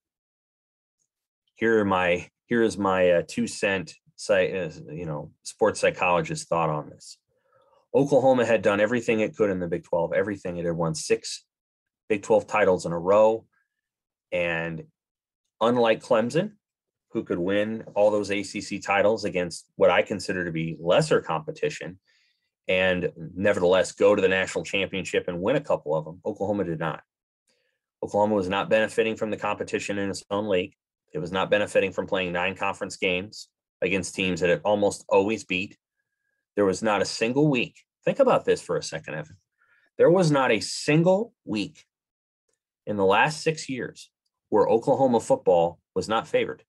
Here are my here is my uh, two cent, you know, sports psychologist thought on this. Oklahoma had done everything it could in the Big twelve, everything. It had won six Big twelve titles in a row, and unlike Clemson, who could win all those A C C titles against what I consider to be lesser competition, and nevertheless go to the national championship and win a couple of them, Oklahoma did not. Oklahoma was not benefiting from the competition in its own league. It was not benefiting from playing nine conference games against teams that it almost always beat. There was not a single week. Think about this for a second, Evan. There was not a single week in the last six years where Oklahoma football was not favored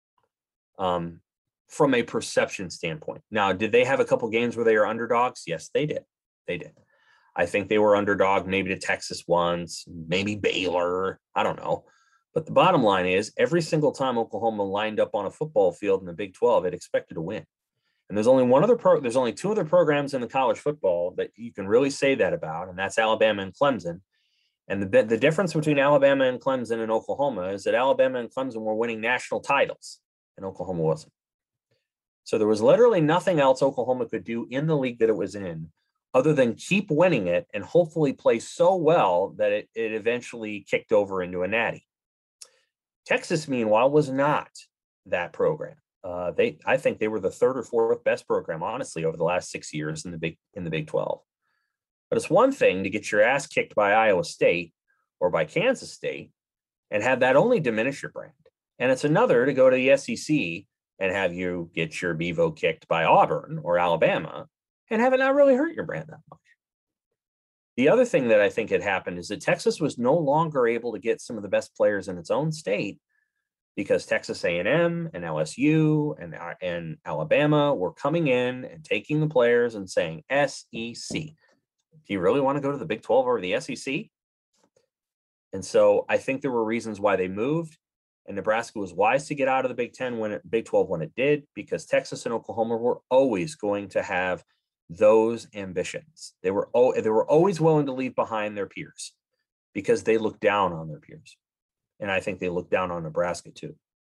um, from a perception standpoint. Now, did they have a couple games where they were underdogs? Yes, they did. They did. I think they were underdog maybe to Texas once, maybe Baylor. I don't know. But the bottom line is every single time Oklahoma lined up on a football field in the Big twelve, it expected to win. And there's only one other pro, there's only two other programs in the college football that you can really say that about, and that's Alabama and Clemson. And the the difference between Alabama and Clemson and Oklahoma is that Alabama and Clemson were winning national titles, and Oklahoma wasn't. So there was literally nothing else Oklahoma could do in the league that it was in other than keep winning it and hopefully play so well that it, it eventually kicked over into a natty. Texas, meanwhile, was not that program. Uh, they, I think they were the third or fourth best program, honestly, over the last six years in the Big in the Big twelve. But it's one thing to get your ass kicked by Iowa State or by Kansas State and have that only diminish your brand. And it's another to go to the S E C and have you get your Bevo kicked by Auburn or Alabama and have it not really hurt your brand that much. The other thing that I think had happened is that Texas was no longer able to get some of the best players in its own state because Texas A and M and L S U and, and Alabama were coming in and taking the players and saying, S E C. Do you really want to go to the Big twelve over the S E C? And so I think there were reasons why they moved, and Nebraska was wise to get out of the Big Ten when it, Big twelve when it did, because Texas and Oklahoma were always going to have those ambitions. They were oh, they were always willing to leave behind their peers because they looked down on their peers. And I think they looked down on Nebraska too.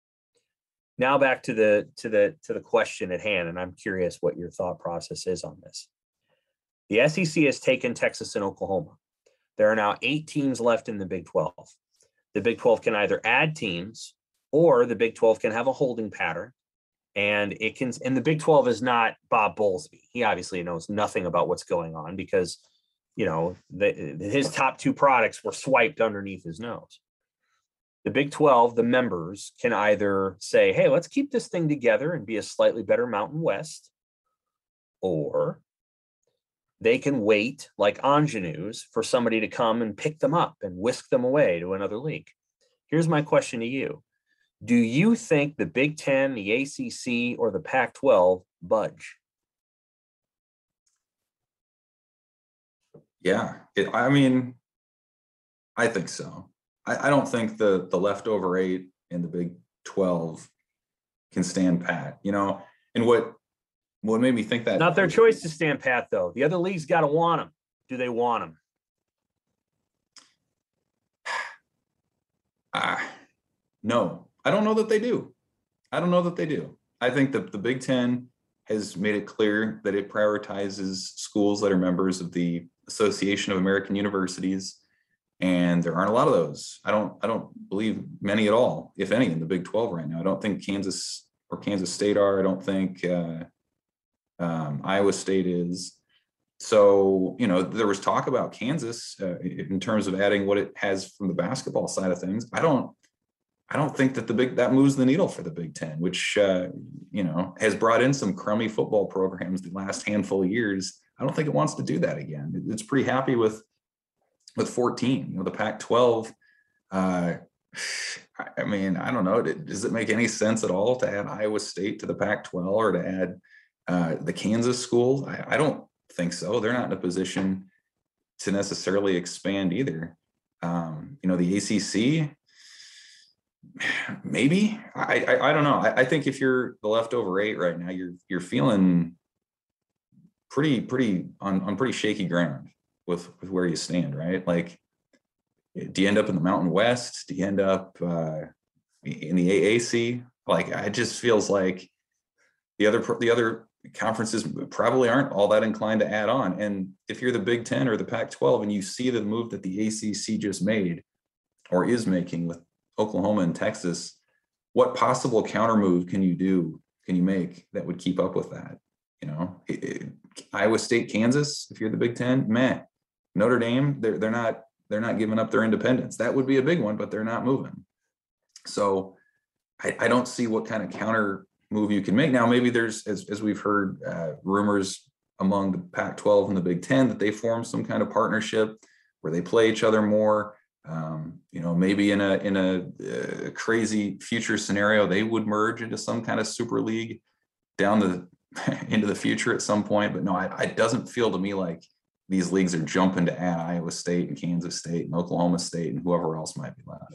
Now back to the to the to the question at hand, and I'm curious what your thought process is on this. The S E C has taken Texas and Oklahoma. There are now eight teams left in the Big twelve. The Big twelve can either add teams or the Big twelve can have a holding pattern. And it can, and the Big twelve is not Bob Bowlesby. He obviously knows nothing about what's going on because, you know, the, his top two products were swiped underneath his nose. The Big twelve, the members can either say, hey, let's keep this thing together and be a slightly better Mountain West, or they can wait like ingenues for somebody to come and pick them up and whisk them away to another league. Here's my question to you. Do you think the Big Ten, the A C C, or the Pac twelve budge? Yeah, it, I mean, I think so. I, I don't think the the leftover eight in the Big twelve can stand pat. You know, and what what made me think that Not their choice to stand pat, though. The other leagues got to want them. Do they want them? Ah, no, I don't know that they do. I don't know that they do. I think that the Big Ten has made it clear that it prioritizes schools that are members of the Association of American Universities, and there aren't a lot of those. I don't. I don't believe many at all, if any, in the Big twelve right now. I don't think Kansas or Kansas State are. I don't think uh, um, Iowa State is. So, you know, there was talk about Kansas uh, in terms of adding what it has from the basketball side of things. I don't. I don't think that the big that moves the needle for the Big Ten, which uh, you know has brought in some crummy football programs the last handful of years. I don't think it wants to do that again. It's pretty happy with with fourteen. You know, the Pac twelve. Uh, I mean, I don't know. Does it make any sense at all to add Iowa State to the Pac twelve or to add uh, the Kansas schools? I, I don't think so. They're not in a position to necessarily expand either. Um, you know, the A C C. Maybe I, I I don't know. I, I think if you're the leftover eight right now, you're you're feeling pretty pretty on, on pretty shaky ground with with where you stand, right? Like, do you end up in the Mountain West? Do you end up uh, in the A A C? Like, it just feels like the other the other conferences probably aren't all that inclined to add on. And if you're the Big Ten or the Pac twelve and you see the move that the A C C just made or is making with Oklahoma and Texas, what possible counter move can you do, can you make that would keep up with that? You know, it, it, Iowa State, Kansas, if you're the Big Ten, meh. Notre Dame, they're, they're not, they're not giving up their independence. That would be a big one, but they're not moving. So I, I don't see what kind of counter move you can make. Now, maybe there's, as, as we've heard uh, rumors among the Pac twelve and the Big Ten, that they form some kind of partnership where they play each other more. Um, you know, maybe in a in a uh, crazy future scenario, they would merge into some kind of super league down the into the future at some point. But no, I, it doesn't feel to me like these leagues are jumping to add Iowa State and Kansas State and Oklahoma State and whoever else might be left.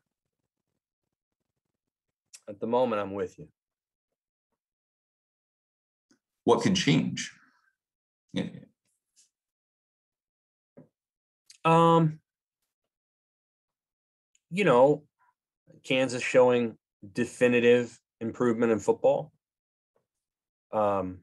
At the moment, I'm with you. What could change? Yeah. Um. You know, Kansas showing definitive improvement in football. Um,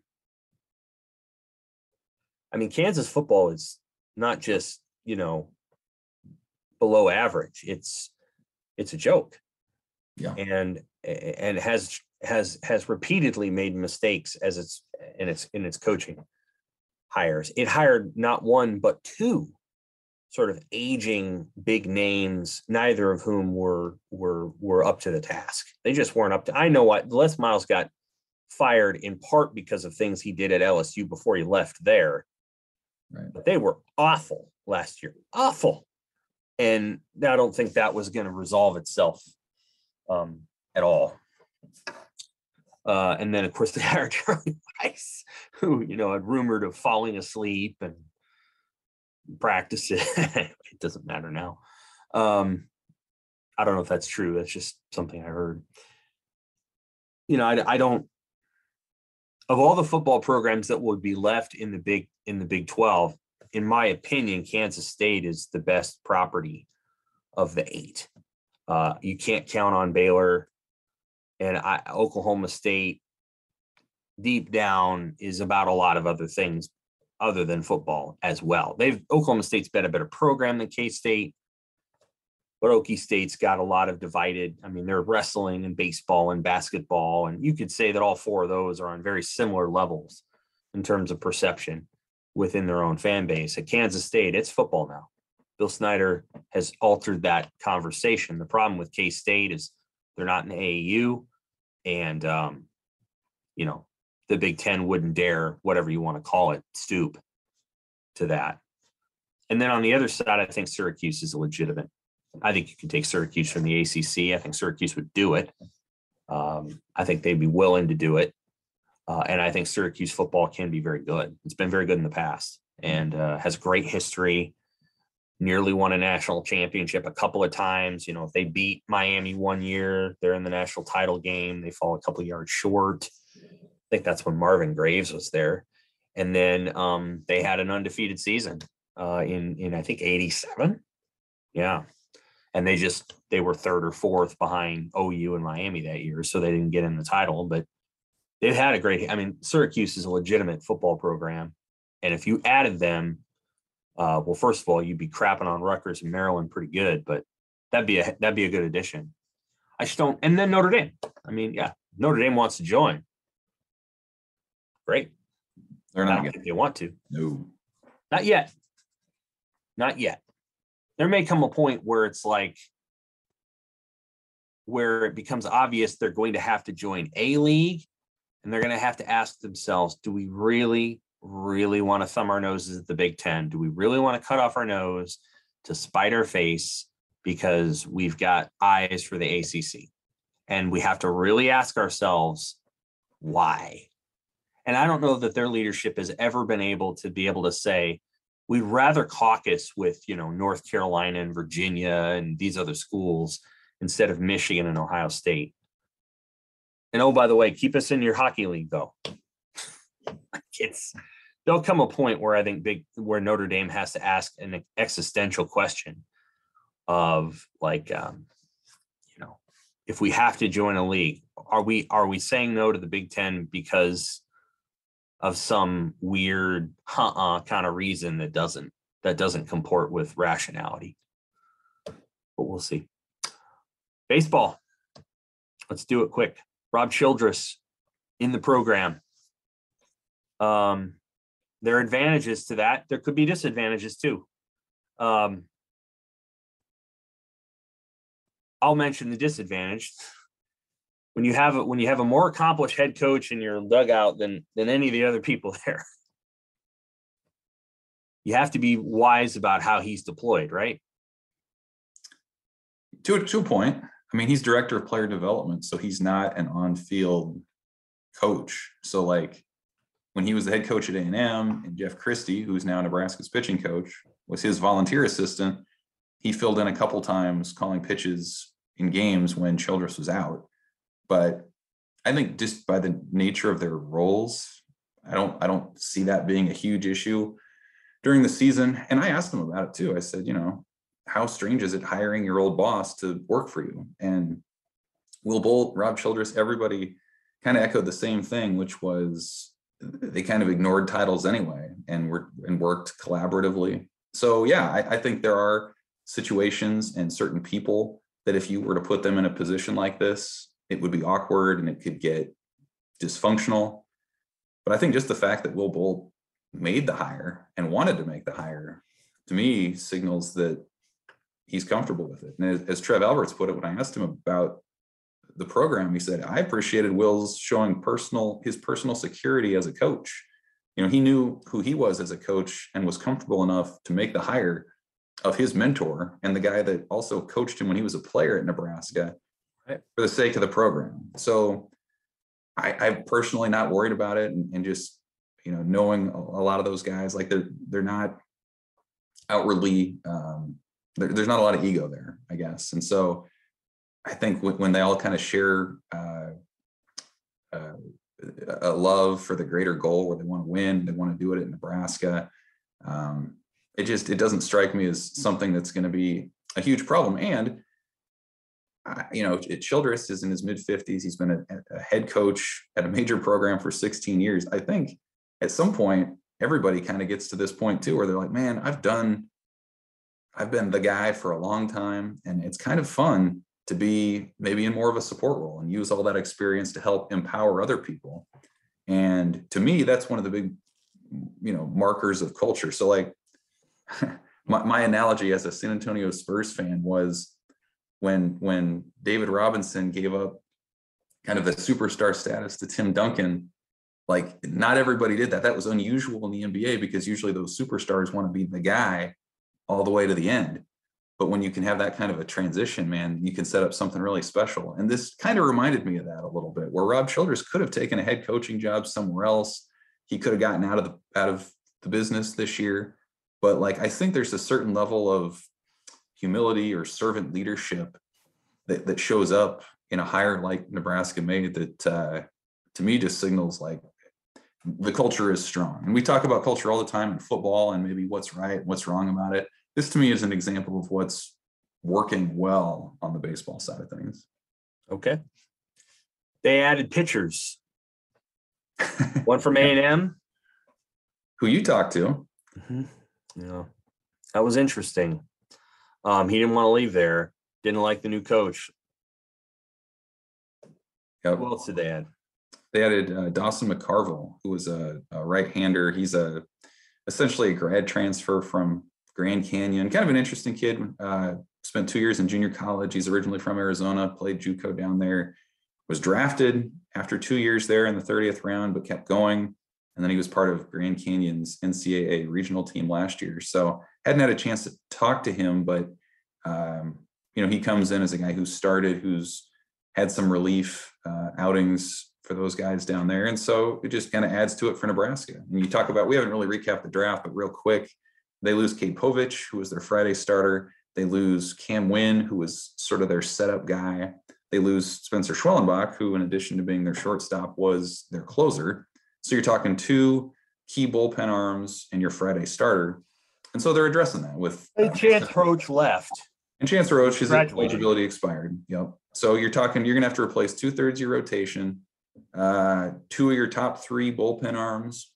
I mean, Kansas football is not just, you know, below average. It's it's a joke. Yeah. And and has has has repeatedly made mistakes as it's in its in its coaching hires. It hired not one but two sort of aging big names, neither of whom were were were up to the task. They just weren't up to. I know what Les Miles got fired in part because of things he did at L S U before he left there. Right. But they were awful last year, awful, and I don't think that was going to resolve itself um, at all. Uh, and then, of course, they hired Charlie Weiss, who you know had rumored of falling asleep and practice it. It doesn't matter now. Um, I don't know if that's true. That's just something I heard. You know, I, I don't. Of all the football programs that would be left in the big in the Big twelve, in my opinion, Kansas State is the best property of the eight. Uh, you can't count on Baylor, and I, Oklahoma State. Deep down is about a lot of other things other than football as well. They've Oklahoma State's been a better program than K-State, but Okie State's got a lot of divided. I mean, they're wrestling and baseball and basketball, and you could say that all four of those are on very similar levels in terms of perception within their own fan base. At Kansas State, it's football now. Bill Snyder has altered that conversation. The problem with K-State is they're not in the A A U, and um, you know, the Big Ten wouldn't dare, whatever you want to call it, stoop to that. And then on the other side, I think Syracuse is legitimate. I think you can take Syracuse from the A C C. I think Syracuse would do it. Um, I think they'd be willing to do it. Uh, and I think Syracuse football can be very good. It's been very good in the past and uh, has great history. Nearly won a national championship a couple of times. You know, if they beat Miami one year, they're in the national title game. They fall a couple of yards short. I think that's when Marvin Graves was there. And then um, they had an undefeated season uh, in, in, I think, eighty-seven. Yeah. And they just, they were third or fourth behind O U and Miami that year. So they didn't get in the title, but they've had a great, I mean, Syracuse is a legitimate football program. And if you added them, uh, well, first of all, you'd be crapping on Rutgers and Maryland pretty good, but that'd be a, that'd be a good addition. I just don't, and then Notre Dame. I mean, yeah, Notre Dame wants to join. Great. They're I not don't going think they want to. No. Not yet. Not yet. There may come a point where it's like, where it becomes obvious they're going to have to join a league and they're going to have to ask themselves, do we really, really want to thumb our noses at the Big Ten? Do we really want to cut off our nose to spite our face because we've got eyes for the A C C? And we have to really ask ourselves, why? And I don't know that their leadership has ever been able to be able to say, we'd rather caucus with, you know, North Carolina and Virginia and these other schools instead of Michigan and Ohio State. And oh, by the way, keep us in your hockey league, though. It's there'll come a point where I think big where Notre Dame has to ask an existential question of like, um, you know, if we have to join a league, are we are we saying no to the Big Ten because of some weird uh-uh kind of reason that doesn't that doesn't comport with rationality? But we'll see. Baseball. Let's do it quick. Rob Childress in the program. Um, there are advantages to that. There could be disadvantages too. Um, I'll mention the disadvantage. When you have a, when you have a more accomplished head coach in your dugout than than any of the other people there, you have to be wise about how he's deployed, right? To, to a point. I mean, he's director of player development, so he's not an on-field coach. So like when he was the head coach at A and M and Jeff Christie, who's now Nebraska's pitching coach, was his volunteer assistant, he filled in a couple times calling pitches in games when Childress was out. But I think just by the nature of their roles, I don't I don't see that being a huge issue during the season. And I asked him about it too. I said, you know, how strange is it hiring your old boss to work for you? And Will Bolt, Rob Childress, everybody kind of echoed the same thing, which was they kind of ignored titles anyway and were and worked collaboratively. So yeah, I, I think there are situations and certain people that if you were to put them in a position like this, it would be awkward and it could get dysfunctional. But I think just the fact that Will Bolt made the hire and wanted to make the hire, to me, signals that he's comfortable with it. And as, as Trev Alberts put it, when I asked him about the program, he said, I appreciated Will's showing personal, his personal security as a coach. You know, he knew who he was as a coach and was comfortable enough to make the hire of his mentor and the guy that also coached him when he was a player at Nebraska, right, for the sake of the program. So I, I'm personally not worried about it. And, and just, you know, knowing a, a lot of those guys, like they're, they're not outwardly, um, there, there's not a lot of ego there, I guess. And so I think when, when they all kind of share uh, uh, a love for the greater goal where they want to win, they want to do it at Nebraska. Um, it just, it doesn't strike me as something that's going to be a huge problem. And, uh, you know, Childress is in his mid fifties. He's been a, a head coach at a major program for sixteen years. I think at some point, everybody kind of gets to this point too, where they're like, man, I've done, I've been the guy for a long time, and it's kind of fun to be maybe in more of a support role and use all that experience to help empower other people. And to me, that's one of the big, you know, markers of culture. So like my, my analogy as a San Antonio Spurs fan was when, when David Robinson gave up kind of the superstar status to Tim Duncan, like not everybody did that. That was unusual in the N B A because usually those superstars want to be the guy all the way to the end. but when you can have that kind of a transition, man, you can set up something really special. And this kind of reminded me of that a little bit, where Rob Childress could have taken a head coaching job somewhere else. He could have gotten out of the out of the business this year. But like, I think there's a certain level of humility or servant leadership that, that shows up in a hire like Nebraska made that uh, to me just signals like the culture is strong. And we talk about culture all the time in football and maybe what's right, what's wrong about it. This to me is an example of what's working well on the baseball side of things. Okay. They added pitchers. One from A and M. Who you talked to. Mm-hmm. Yeah, that was interesting. Um, he didn't want to leave there. Didn't like the new coach. Yep. Who else did they add? They added uh, Dawson McCarville, who was a, a right-hander. He's a essentially a grad transfer from Grand Canyon. Kind of an interesting kid. Uh, spent two years in junior college. He's originally from Arizona. Played JUCO down there. Was drafted after two years there in the thirtieth round, but kept going. And then he was part of Grand Canyon's N C double A regional team last year. So hadn't had a chance to talk to him, but um, you know, he comes in as a guy who started, who's had some relief uh, outings for those guys down there. And so it just kind of adds to it for Nebraska. And you talk about, we haven't really recapped the draft, but real quick, they lose Cade Povich, who was their Friday starter. They lose Cam Wynn, who was sort of their setup guy. They lose Spencer Schwellenbach, who in addition to being their shortstop was their closer. So you're talking two key bullpen arms and your Friday starter. And so they're addressing that with Hey, Chance Roach left. And Chance Roach, his Graduated. eligibility expired. Yep. So you're talking, you're going to have to replace two thirds of your rotation, uh, two of your top three bullpen arms.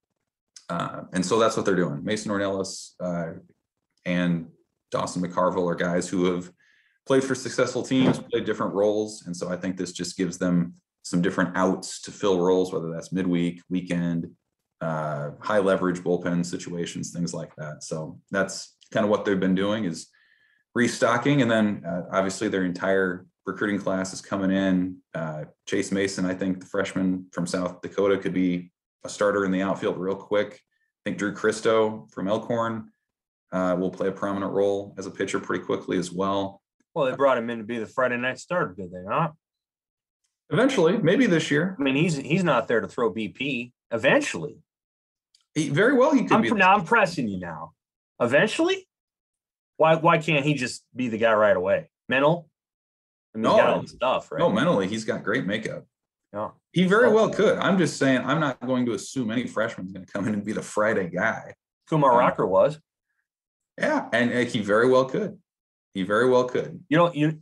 Uh, and so that's what they're doing. Mason Ornelas uh, and Dawson McCarville are guys who have played for successful teams, played different roles. And so I think this just gives them some different outs to fill roles, whether that's midweek, weekend, uh, high leverage bullpen situations, things like that. So that's kind of what they've been doing, is restocking. And then uh, obviously their entire recruiting class is coming in. Uh, Chase Mason, I think the freshman from South Dakota, could be a starter in the outfield real quick. I think Drew Christo from Elkhorn uh, will play a prominent role as a pitcher pretty quickly as well. Well, they brought him in to be the Friday night starter, did they not? Eventually, maybe this year. I mean, he's he's not there to throw B P. Eventually. He, very well, he could I'm, be. now I'm pressing you now. Eventually? Why why can't he just be the guy right away? Mental? I mean, No, he's got all the stuff, right? No, mentally, he's got great makeup. Yeah. He very well could. I'm just saying, I'm not going to assume any freshman's going to come in and be the Friday guy. Kumar Um, Rocker was. Yeah, and uh, he very well could. He very well could. You know, you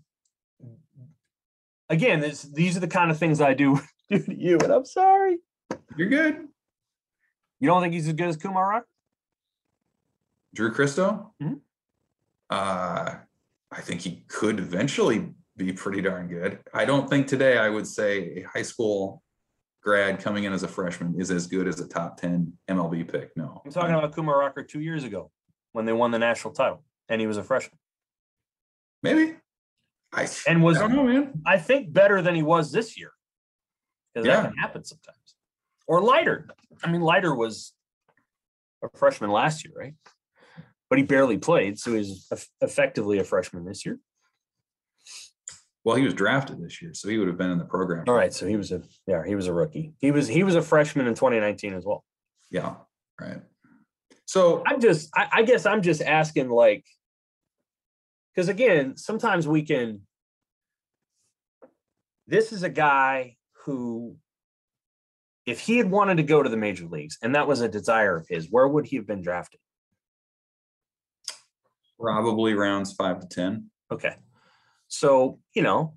again, this, these are the kind of things I do, do to you, and I'm sorry. You're good. You don't think he's as good as Kumar Rocker? Drew Christo? Mhm. Uh, I think he could eventually be pretty darn good. I don't think today I would say a high school grad coming in as a freshman is as good as a top ten M L B pick. No. I'm talking about Kumar Rocker two years ago when they won the national title, and he was a freshman. Maybe. I, And was, I don't know, man. I think, better than he was this year. Because Yeah. that can happen sometimes. Or Leiter. I mean, Leiter was a freshman last year, right? But he barely played, so he's eff- effectively a freshman this year. Well, he was drafted this year, so he would have been in the program. All right, so he was a yeah, he was a rookie. He was he was a freshman in twenty nineteen as well. Yeah, right. So I'm just, I, I guess I'm just asking, like, because again, sometimes we can. This is a guy who, if he had wanted to go to the major leagues and that was a desire of his, where would he have been drafted? probably rounds five to ten. Okay. So, you know,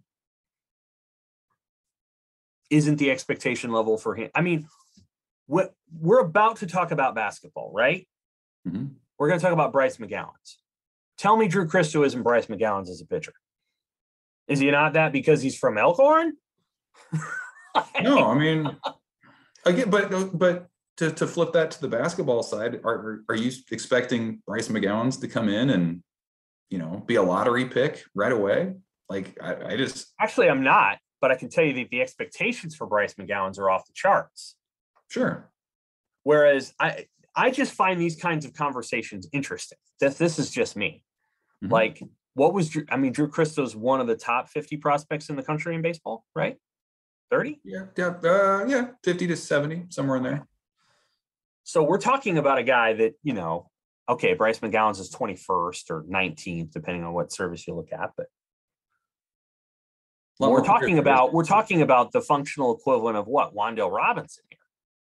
isn't the expectation level for him? I mean, what we're about to talk about basketball, right? Mhm. We're going to talk about Bryce McGowan's. Tell me Drew Christo isn't Bryce McGowan's as a pitcher. Is he not that because he's from Elkhorn? No, I mean, again, but but to, to flip that to the basketball side, are are you expecting Bryce McGowan's to come in and, you know, be a lottery pick right away? Like, I, I just Actually, I'm not, but I can tell you that the expectations for Bryce McGowan's are off the charts. sure. Whereas I I just find these kinds of conversations interesting. This this is just me. Mhm. Like, what was Drew? I mean, Drew Christo's one of the top fifty prospects in the country in baseball, right? thirty? Yeah, yeah, uh, yeah, fifty to seventy, somewhere in there. So we're talking about a guy that, you know, okay, Bryce McGowan's is twenty-first or nineteenth, depending on what service you look at, but A lot we're more talking players. about we're talking about the functional equivalent of what? Wandale Robinson here.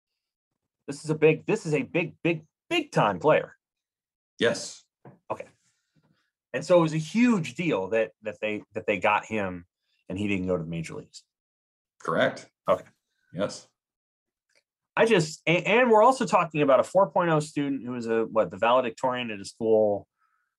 This is a big, this is a big, big, big time player. Yes. Okay. And so it was a huge deal that that they that they got him and he didn't go to the major leagues. Correct. Okay. Yes. I just and, and we're also talking about a four point oh student who was a what the valedictorian at a school,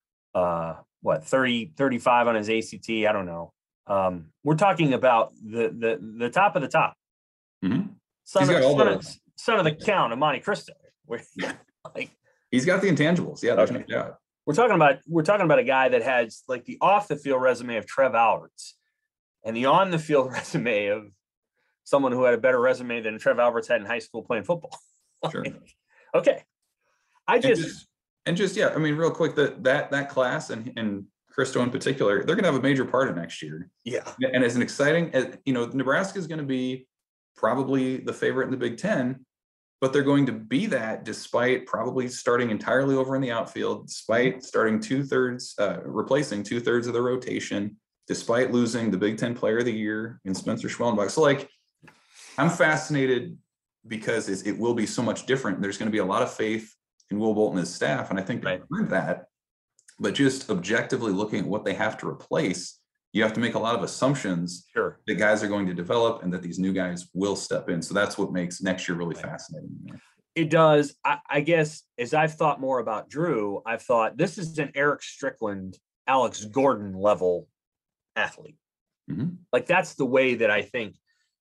uh what thirty, thirty-five on his A C T. I don't know. Um, we're talking about the the the top of the top. Mhm. Son, He's of, got all son, the- of, son of the Count of Monte Cristo. Where, like, He's got the intangibles. Yeah, there's Okay. no doubt. we're talking about we're talking about a guy that has like the off the field resume of Trev Alberts and the on the field resume of someone who had a better resume than Trev Alberts had in high school playing football. Sure. Okay. I And just, just, and just yeah, I mean, real quick, that that that class and and Christo in particular, they're going to have a major part of next year. yeah. And as an exciting, as you know, Nebraska is going to be probably the favorite in the Big Ten, but they're going to be that despite probably starting entirely over in the outfield, despite starting two thirds, uh, replacing two thirds of the rotation, despite losing the Big Ten Player of the Year in Spencer Schwellenbach. So, like, I'm fascinated because it's, it will be so much different. There's going to be a lot of faith in Will Bolton and his staff, and I think they've Right. earned that. But just objectively looking at what they have to replace, you have to make a lot of assumptions Sure. that guys are going to develop and that these new guys will step in. So that's what makes next year really Right. fascinating. It does. I, I guess as I've thought more about Drew, I've thought this is an Eric Strickland, Alex Gordon level athlete. Mhm. Like that's the way that I think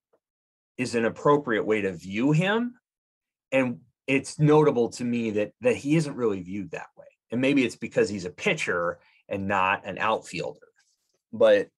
is an appropriate way to view him. And it's notable to me that that he isn't really viewed that way. And maybe it's because he's a pitcher and not an outfielder. But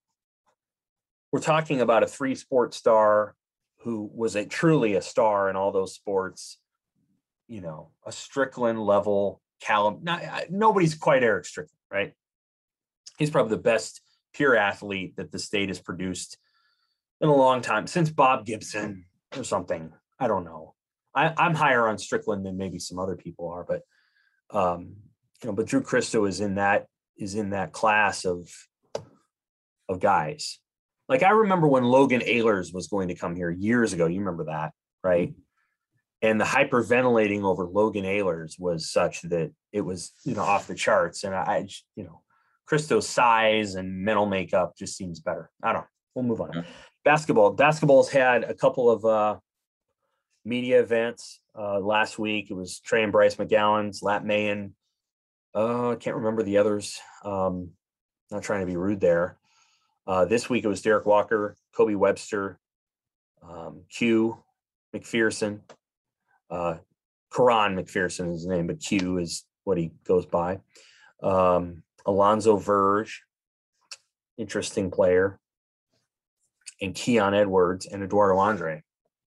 we're talking about a three sport star who was a truly a star in all those sports, you know, a Strickland level caliber. Not, nobody's quite Eric Strickland, right? He's probably the best pure athlete that the state has produced in a long time, since Bob Gibson or something. I don't know. I, I'm higher on Strickland than maybe some other people are, but um, you know, but Drew Christo is in that is in that class of of guys. Like I remember when Logan Ehlers was going to come here years ago. You remember that, right? And the hyperventilating over Logan Ehlers was such that it was, you know, off the charts. And I, you know, Christo's size and mental makeup just seems better. I don't know. We'll move on. Yeah. Basketball. Basketball's had a couple of uh, media events uh, last week. It was Trey and Bryce McGowan's, Lat Mayen. Uh, I can't remember the others. Um, not trying to be rude there. Uh, this week it was Derek Walker, Kobe Webster, um, Q McPherson. Uh, Karan McPherson is his name, but Q is what he goes by. Um, Alonzo Verge, interesting player. And Keon Edwards and Eduardo Andre.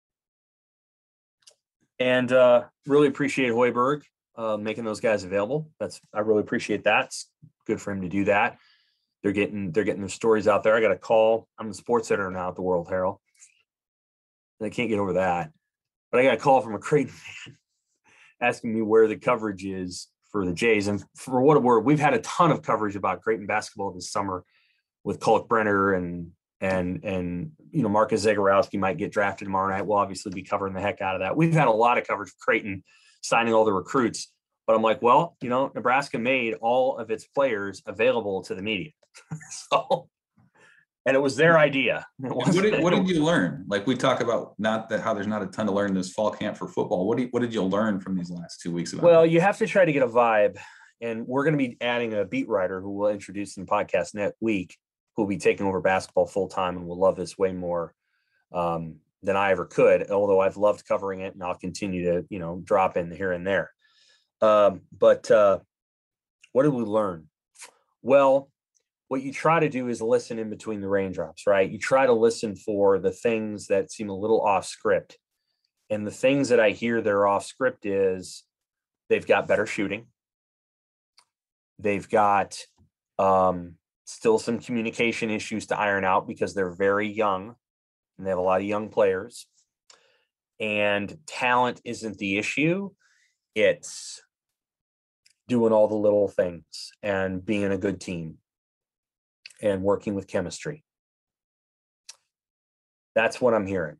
And uh, really appreciate Hoiberg uh, making those guys available. That's I really appreciate that. It's good for him to do that. They're getting they're getting their stories out there. I got a call. I'm the sports editor now at the World Herald. And I can't get over that. But I got a call from a Creighton fan asking me where the coverage is for the Jays. And for what it were, we've had a ton of coverage about Creighton basketball this summer with Kalkbrenner and and and you know Marcus Zagorowski might get drafted tomorrow night. We'll obviously be covering the heck out of that. We've had a lot of coverage of Creighton signing all the recruits, but I'm like, well, you know, Nebraska made all of its players available to the media, so and it was their idea. It What did, what did you learn? Like we talk about, not that how there's not a ton to learn in this fall camp for football. What do you, what did you learn from these last two weeks? About Well, it? you have to try to get a vibe, and we're going to be adding a beat writer who we'll introduce in the podcast next week, who will be taking over basketball full time and will love this way more um, than I ever could. Although I've loved covering it, and I'll continue to you know drop in here and there. Um, but uh, what did we learn? Well, what you try to do is listen in between the raindrops, right? You try to listen for the things that seem a little off script. And the things that I hear they're off script is they've got better shooting. They've got Um, still some communication issues to iron out because they're very young and they have a lot of young players. And talent isn't the issue. It's doing all the little things and being a good team and working with chemistry. That's what I'm hearing.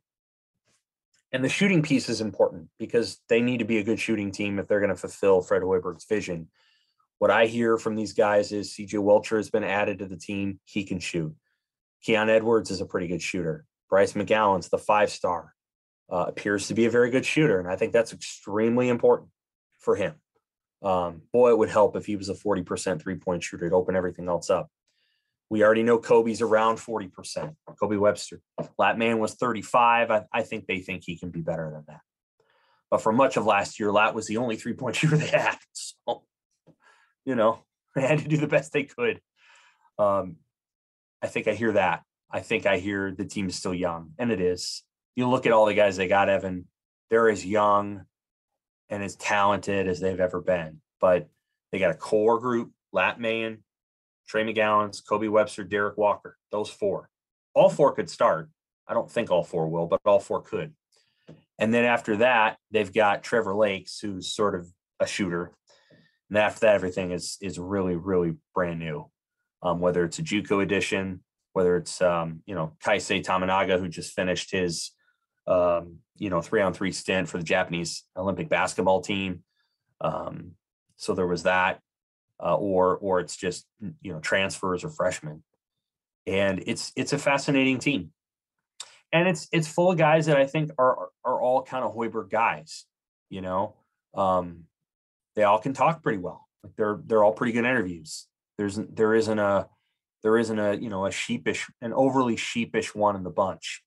And the shooting piece is important because they need to be a good shooting team if they're going to fulfill Fred Hoiberg's vision. What I hear from these guys is C J Welcher has been added to the team. He can shoot. Keon Edwards is a pretty good shooter. Bryce McGowan's the five-star, uh, appears to be a very good shooter. And I think that's extremely important for him. Um, boy, it would help if he was a forty percent three-point shooter. It'd open everything else up. We already know Kobe's around forty percent. Kobe Webster. Latman was thirty-five. I, I think they think he can be better than that. But for much of last year, Lat was the only three-point shooter they had. So, you know, they had to do the best they could. Um, I think I hear that. I think I hear the team is still young, and it is. You look at all the guys they got, Evan, they're as young and as talented as they've ever been. But they got a core group, Latman, Trey McGowan's, Kobe Webster, Derek Walker, those four. All four could start. I don't think all four will, but all four could. And then after that, they've got Trevor Lakes, who's sort of a shooter. And after that, everything is is really, really brand new. Um, whether it's a JUCO edition, whether it's, um, you know, Kaisei Tamanaga, who just finished his, um, you know, three-on-three stint for the Japanese Olympic basketball team. Um, so there was that. Uh, or or it's just, you know, transfers or freshmen. And it's it's a fascinating team. And it's it's full of guys that I think are are all kind of Hoiberg guys, you know. Um, they all can talk pretty well. Like they're they're all pretty good interviews. There's there isn't a there isn't a, you know, a sheepish, an overly sheepish one in the bunch.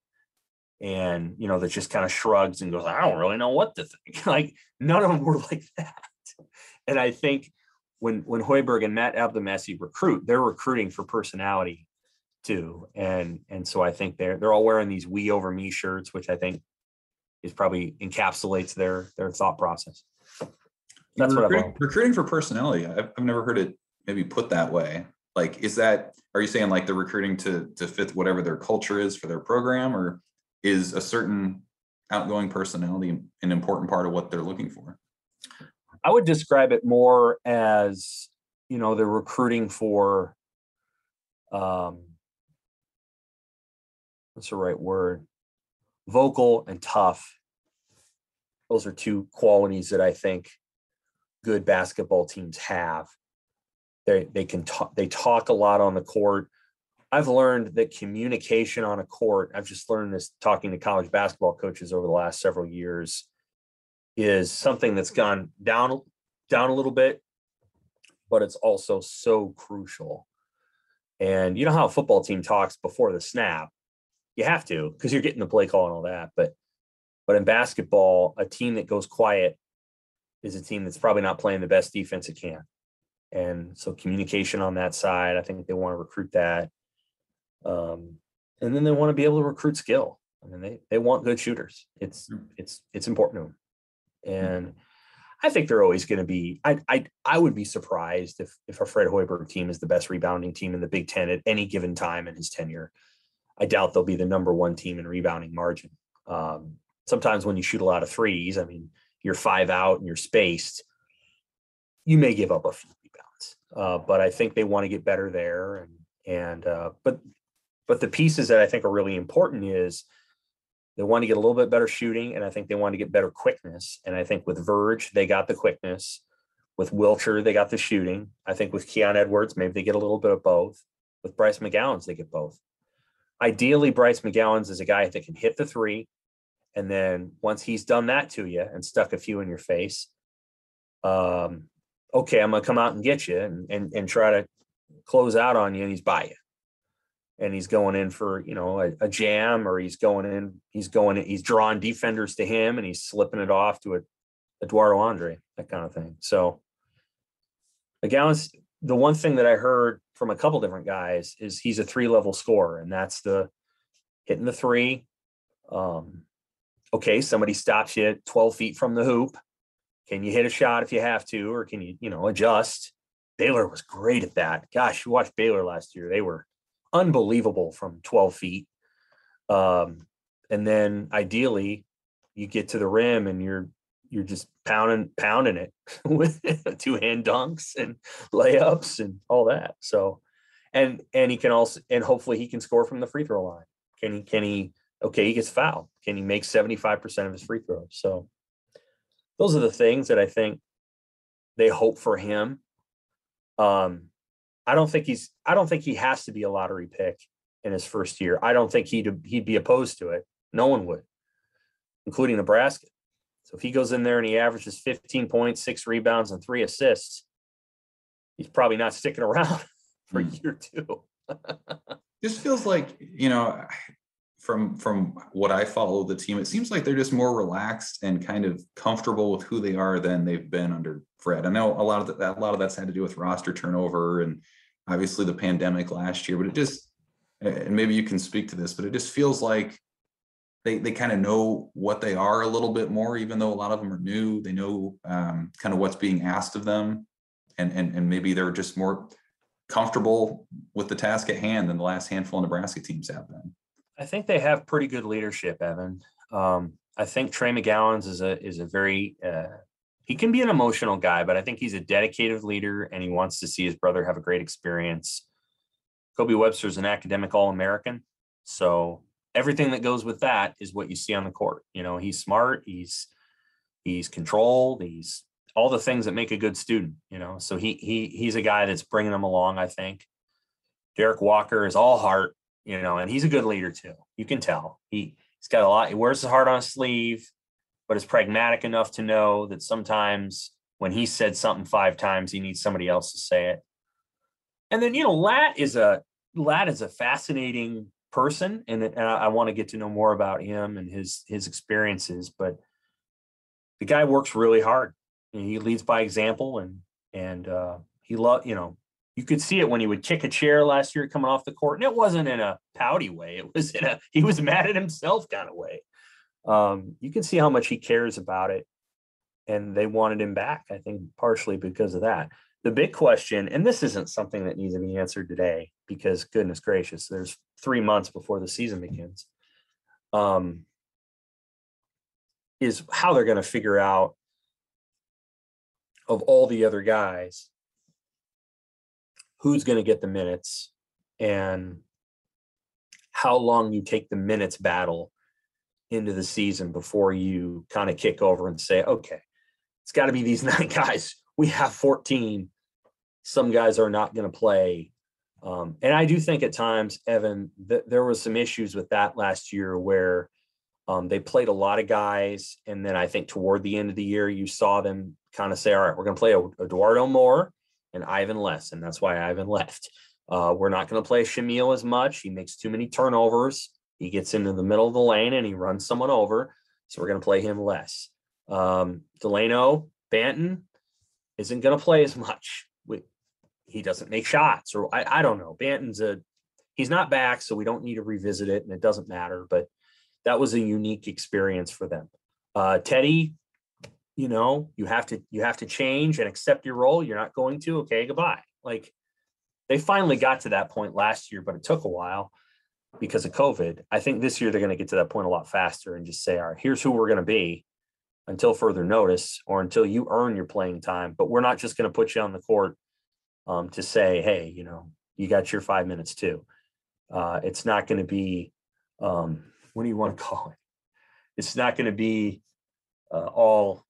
And, you know, that just kind of shrugs and goes, I don't really know what to think. Like none of them were like that. And I think when when Hoiberg and Matt Abdelmassih recruit, they're recruiting for personality too. And and so I think they're they're all wearing these "we over me" shirts, which I think is probably encapsulates their their thought process. That's what I've recruiting, learned. recruiting for personality. I've, I've never heard it maybe put that way. Like, is that, are you saying like they're recruiting to to fit whatever their culture is for their program, or is a certain outgoing personality an important part of what they're looking for? I would describe it more as, you know, they're recruiting for, um, what's the right word? Vocal and tough. Those are two qualities that I think good basketball teams have. They they can talk, they talk a lot on the court. I've learned that communication on a court, I've just learned this talking to college basketball coaches over the last several years, is something that's gone down, down a little bit, but it's also so crucial. And you know how a football team talks before the snap? You have to, because you're getting the play call and all that. But but in basketball, a team that goes quiet is a team that's probably not playing the best defense it can. And so communication on that side, I think they want to recruit that. Um, and then they want to be able to recruit skill. I mean, they they want good shooters. It's it's it's important to them. And I think they're always going to be. I I I would be surprised if if a Fred Hoiberg team is the best rebounding team in the Big Ten at any given time in his tenure. I doubt they'll be the number one team in rebounding margin. Um, sometimes when you shoot a lot of threes, I mean, you're five out and you're spaced, you may give up a few rebounds. Uh, but I think they want to get better there. And and uh, but but the pieces that I think are really important is they want to get a little bit better shooting, and I think they want to get better quickness. And I think with Verge, they got the quickness. With Wilcher, they got the shooting. I think with Keon Edwards, maybe they get a little bit of both. With Bryce McGowan's, they get both. Ideally, Bryce McGowan's is a guy that can hit the three. And then once he's done that to you and stuck a few in your face, um, okay, I'm going to come out and get you and, and, and try to close out on you, and he's by you. And he's going in for, you know, a, a jam, or he's going in, he's going in, he's drawing defenders to him and he's slipping it off to a Eduardo Andre, that kind of thing. So McGowan's, the one thing that I heard from a couple different guys is he's a three level scorer, and that's the hitting the three. Um, okay, somebody stops you twelve feet from the hoop. Can you hit a shot if you have to, or can you, you know, adjust? Baylor was great at that. Gosh, you watched Baylor last year. They were unbelievable from twelve feet. Um, and then ideally you get to the rim and you're you're just pounding pounding it with two hand dunks and layups and all that. So and and he can also and hopefully he can score from the free throw line. Can he can he okay, he gets fouled. Can he make seventy-five percent of his free throws? So those are the things that I think they hope for him. Um, I don't think he's I don't think he has to be a lottery pick in his first year. I don't think he'd he'd be opposed to it. No one would, including Nebraska. So if he goes in there and he averages fifteen points, six rebounds, and three assists, he's probably not sticking around for Mm. year two. Just feels like, you know, from from what I follow the team, it seems like they're just more relaxed and kind of comfortable with who they are than they've been under Fred. I know a lot of that, a lot of that's had to do with roster turnover and obviously the pandemic last year, but it just, and maybe you can speak to this, but it just feels like they they kind of know what they are a little bit more, even though a lot of them are new. They know um, kind of what's being asked of them, and and and maybe they're just more comfortable with the task at hand than the last handful of Nebraska teams have been. I think they have pretty good leadership, Evan. Um, I think Trey McGowan's is a is a very uh, he can be an emotional guy, but I think he's a dedicated leader and he wants to see his brother have a great experience. Kobe Webster's an academic All-American, so everything that goes with that is what you see on the court. You know, he's smart, he's he's controlled, he's all the things that make a good student. You know, so he he he's a guy that's bringing them along. I think Derek Walker is all heart. You know, and he's a good leader too. You can tell he he's got a lot. He wears his heart on his sleeve, but is pragmatic enough to know that sometimes when he said something five times, he needs somebody else to say it. And then, you know, Lat is a Lat is a fascinating person, and, and I, I want to get to know more about him and his his experiences. But the guy works really hard. You know, he leads by example, and and uh, he love you know. You could see it when he would kick a chair last year coming off the court, and it wasn't in a pouty way. It was in a he was mad at himself kind of way. Um, you can see how much he cares about it, and they wanted him back. I think partially because of that. The big question, and this isn't something that needs to be answered today, because goodness gracious, there's three months before the season begins. Um, is how they're going to figure out of all the other guys who's going to get the minutes and how long you take the minutes battle into the season before you kind of kick over and say, okay, it's got to be these nine guys. We have fourteen. Some guys are not going to play. Um, and I do think at times, Evan, that there was some issues with that last year where um, they played a lot of guys. And then I think toward the end of the year, you saw them kind of say, all right, we're going to play Eduardo Moore and Ivan Less, and that's why Ivan left. Uh, we're not going to play Shamil as much. He makes too many turnovers. He gets into the middle of the lane and he runs someone over, so we're going to play him less. Um, Delano Banton isn't going to play as much. We, he doesn't make shots, or I, I don't know. Banton's a he's not back, so we don't need to revisit it, and it doesn't matter. But that was a unique experience for them. Uh, Teddy. You know, you have to you have to change and accept your role. You're not going to. Okay, goodbye. Like they finally got to that point last year, but it took a while because of COVID. I think this year they're going to get to that point a lot faster and just say, all right, here's who we're going to be until further notice or until you earn your playing time. But we're not just going to put you on the court um, to say, hey, you know, you got your five minutes too. Uh, it's not going to be, um, what do you want to call it? It's not going to be uh, all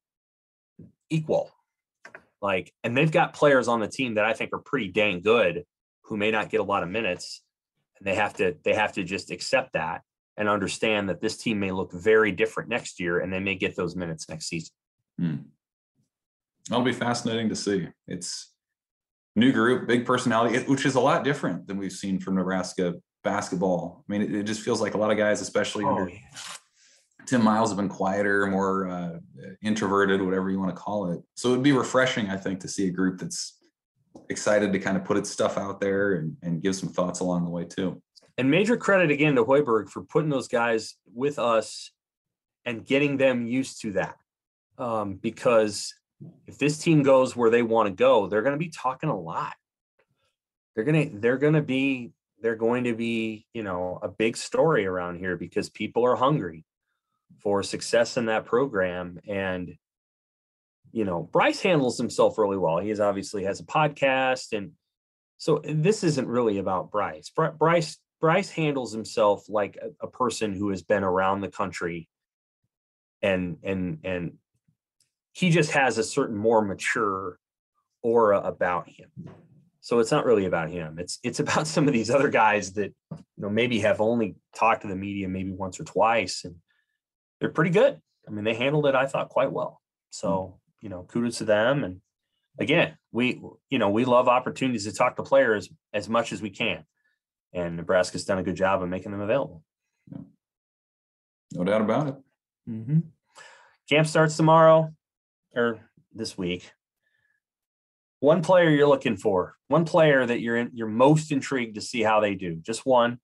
equal. Like, and they've got players on the team that I think are pretty dang good who may not get a lot of minutes. And they have to, they have to just accept that and understand that this team may look very different next year and they may get those minutes next season. Hmm. That'll be fascinating to see. It's new group, big personality, which is a lot different than we've seen from Nebraska basketball. I mean, it, it just feels like a lot of guys, especially Oh, under yeah. Tim Miles, have been quieter, more uh, introverted, whatever you want to call it. So it'd be refreshing, I think, to see a group that's excited to kind of put its stuff out there and, and give some thoughts along the way too. And major credit again to Hoiberg for putting those guys with us and getting them used to that. Um, because if this team goes where they want to go, they're going to be talking a lot. They're going to, they're going to be, they're going to be, you know, a big story around here because people are hungry for success in that program. And, you know, Bryce handles himself really well. He is obviously has a podcast. And so this isn't really about Bryce. Bryce, Bryce handles himself like a, a person who has been around the country, and, and, and he just has a certain more mature aura about him. So it's not really about him. It's, it's about some of these other guys that, you know, maybe have only talked to the media maybe once or twice, and they're pretty good. I mean, they handled it, I thought, quite well. So, you know, kudos to them. And again, we, you know, we love opportunities to talk to players as much as we can. And Nebraska's done a good job of making them available. Yeah. No doubt about it. Mm-hmm. Camp starts tomorrow or this week. One player you're looking for, one player that you're in, you're most intrigued to see how they do. Just one.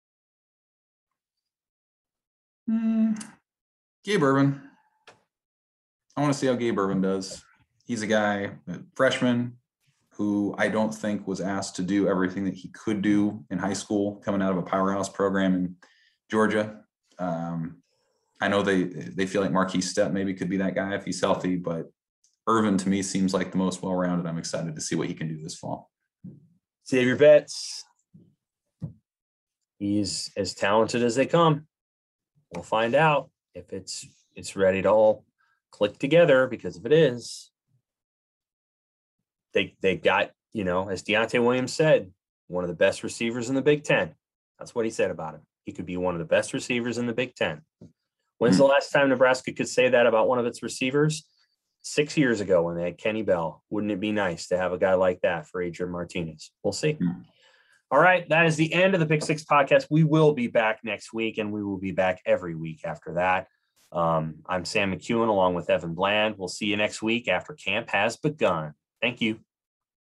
Mm, Gabe Ervin. I want to see how Gabe Ervin does. He's a guy, a freshman, who I don't think was asked to do everything that he could do in high school, coming out of a powerhouse program in Georgia. Um, I know they they feel like Marquise Stepp maybe could be that guy if he's healthy, but Ervin to me seems like the most well-rounded. I'm excited to see what he can do this fall. Xavier Betts. He's as talented as they come. We'll find out if it's it's ready to all click together, because if it is, they they've got, you know, as Deontay Williams said, one of the best receivers in the Big Ten. That's what he said about him. He could be one of the best receivers in the Big Ten. When's the last time Nebraska could say that about one of its receivers? Six years ago when they had Kenny Bell. Wouldn't it be nice to have a guy like that for Adrian Martinez? We'll see. Mm-hmm. All right. That is the end of the Pick Six podcast. We will be back next week, and we will be back every week after that. Um, I'm Sam McEwen along with Evan Bland. We'll see you next week after camp has begun. Thank you.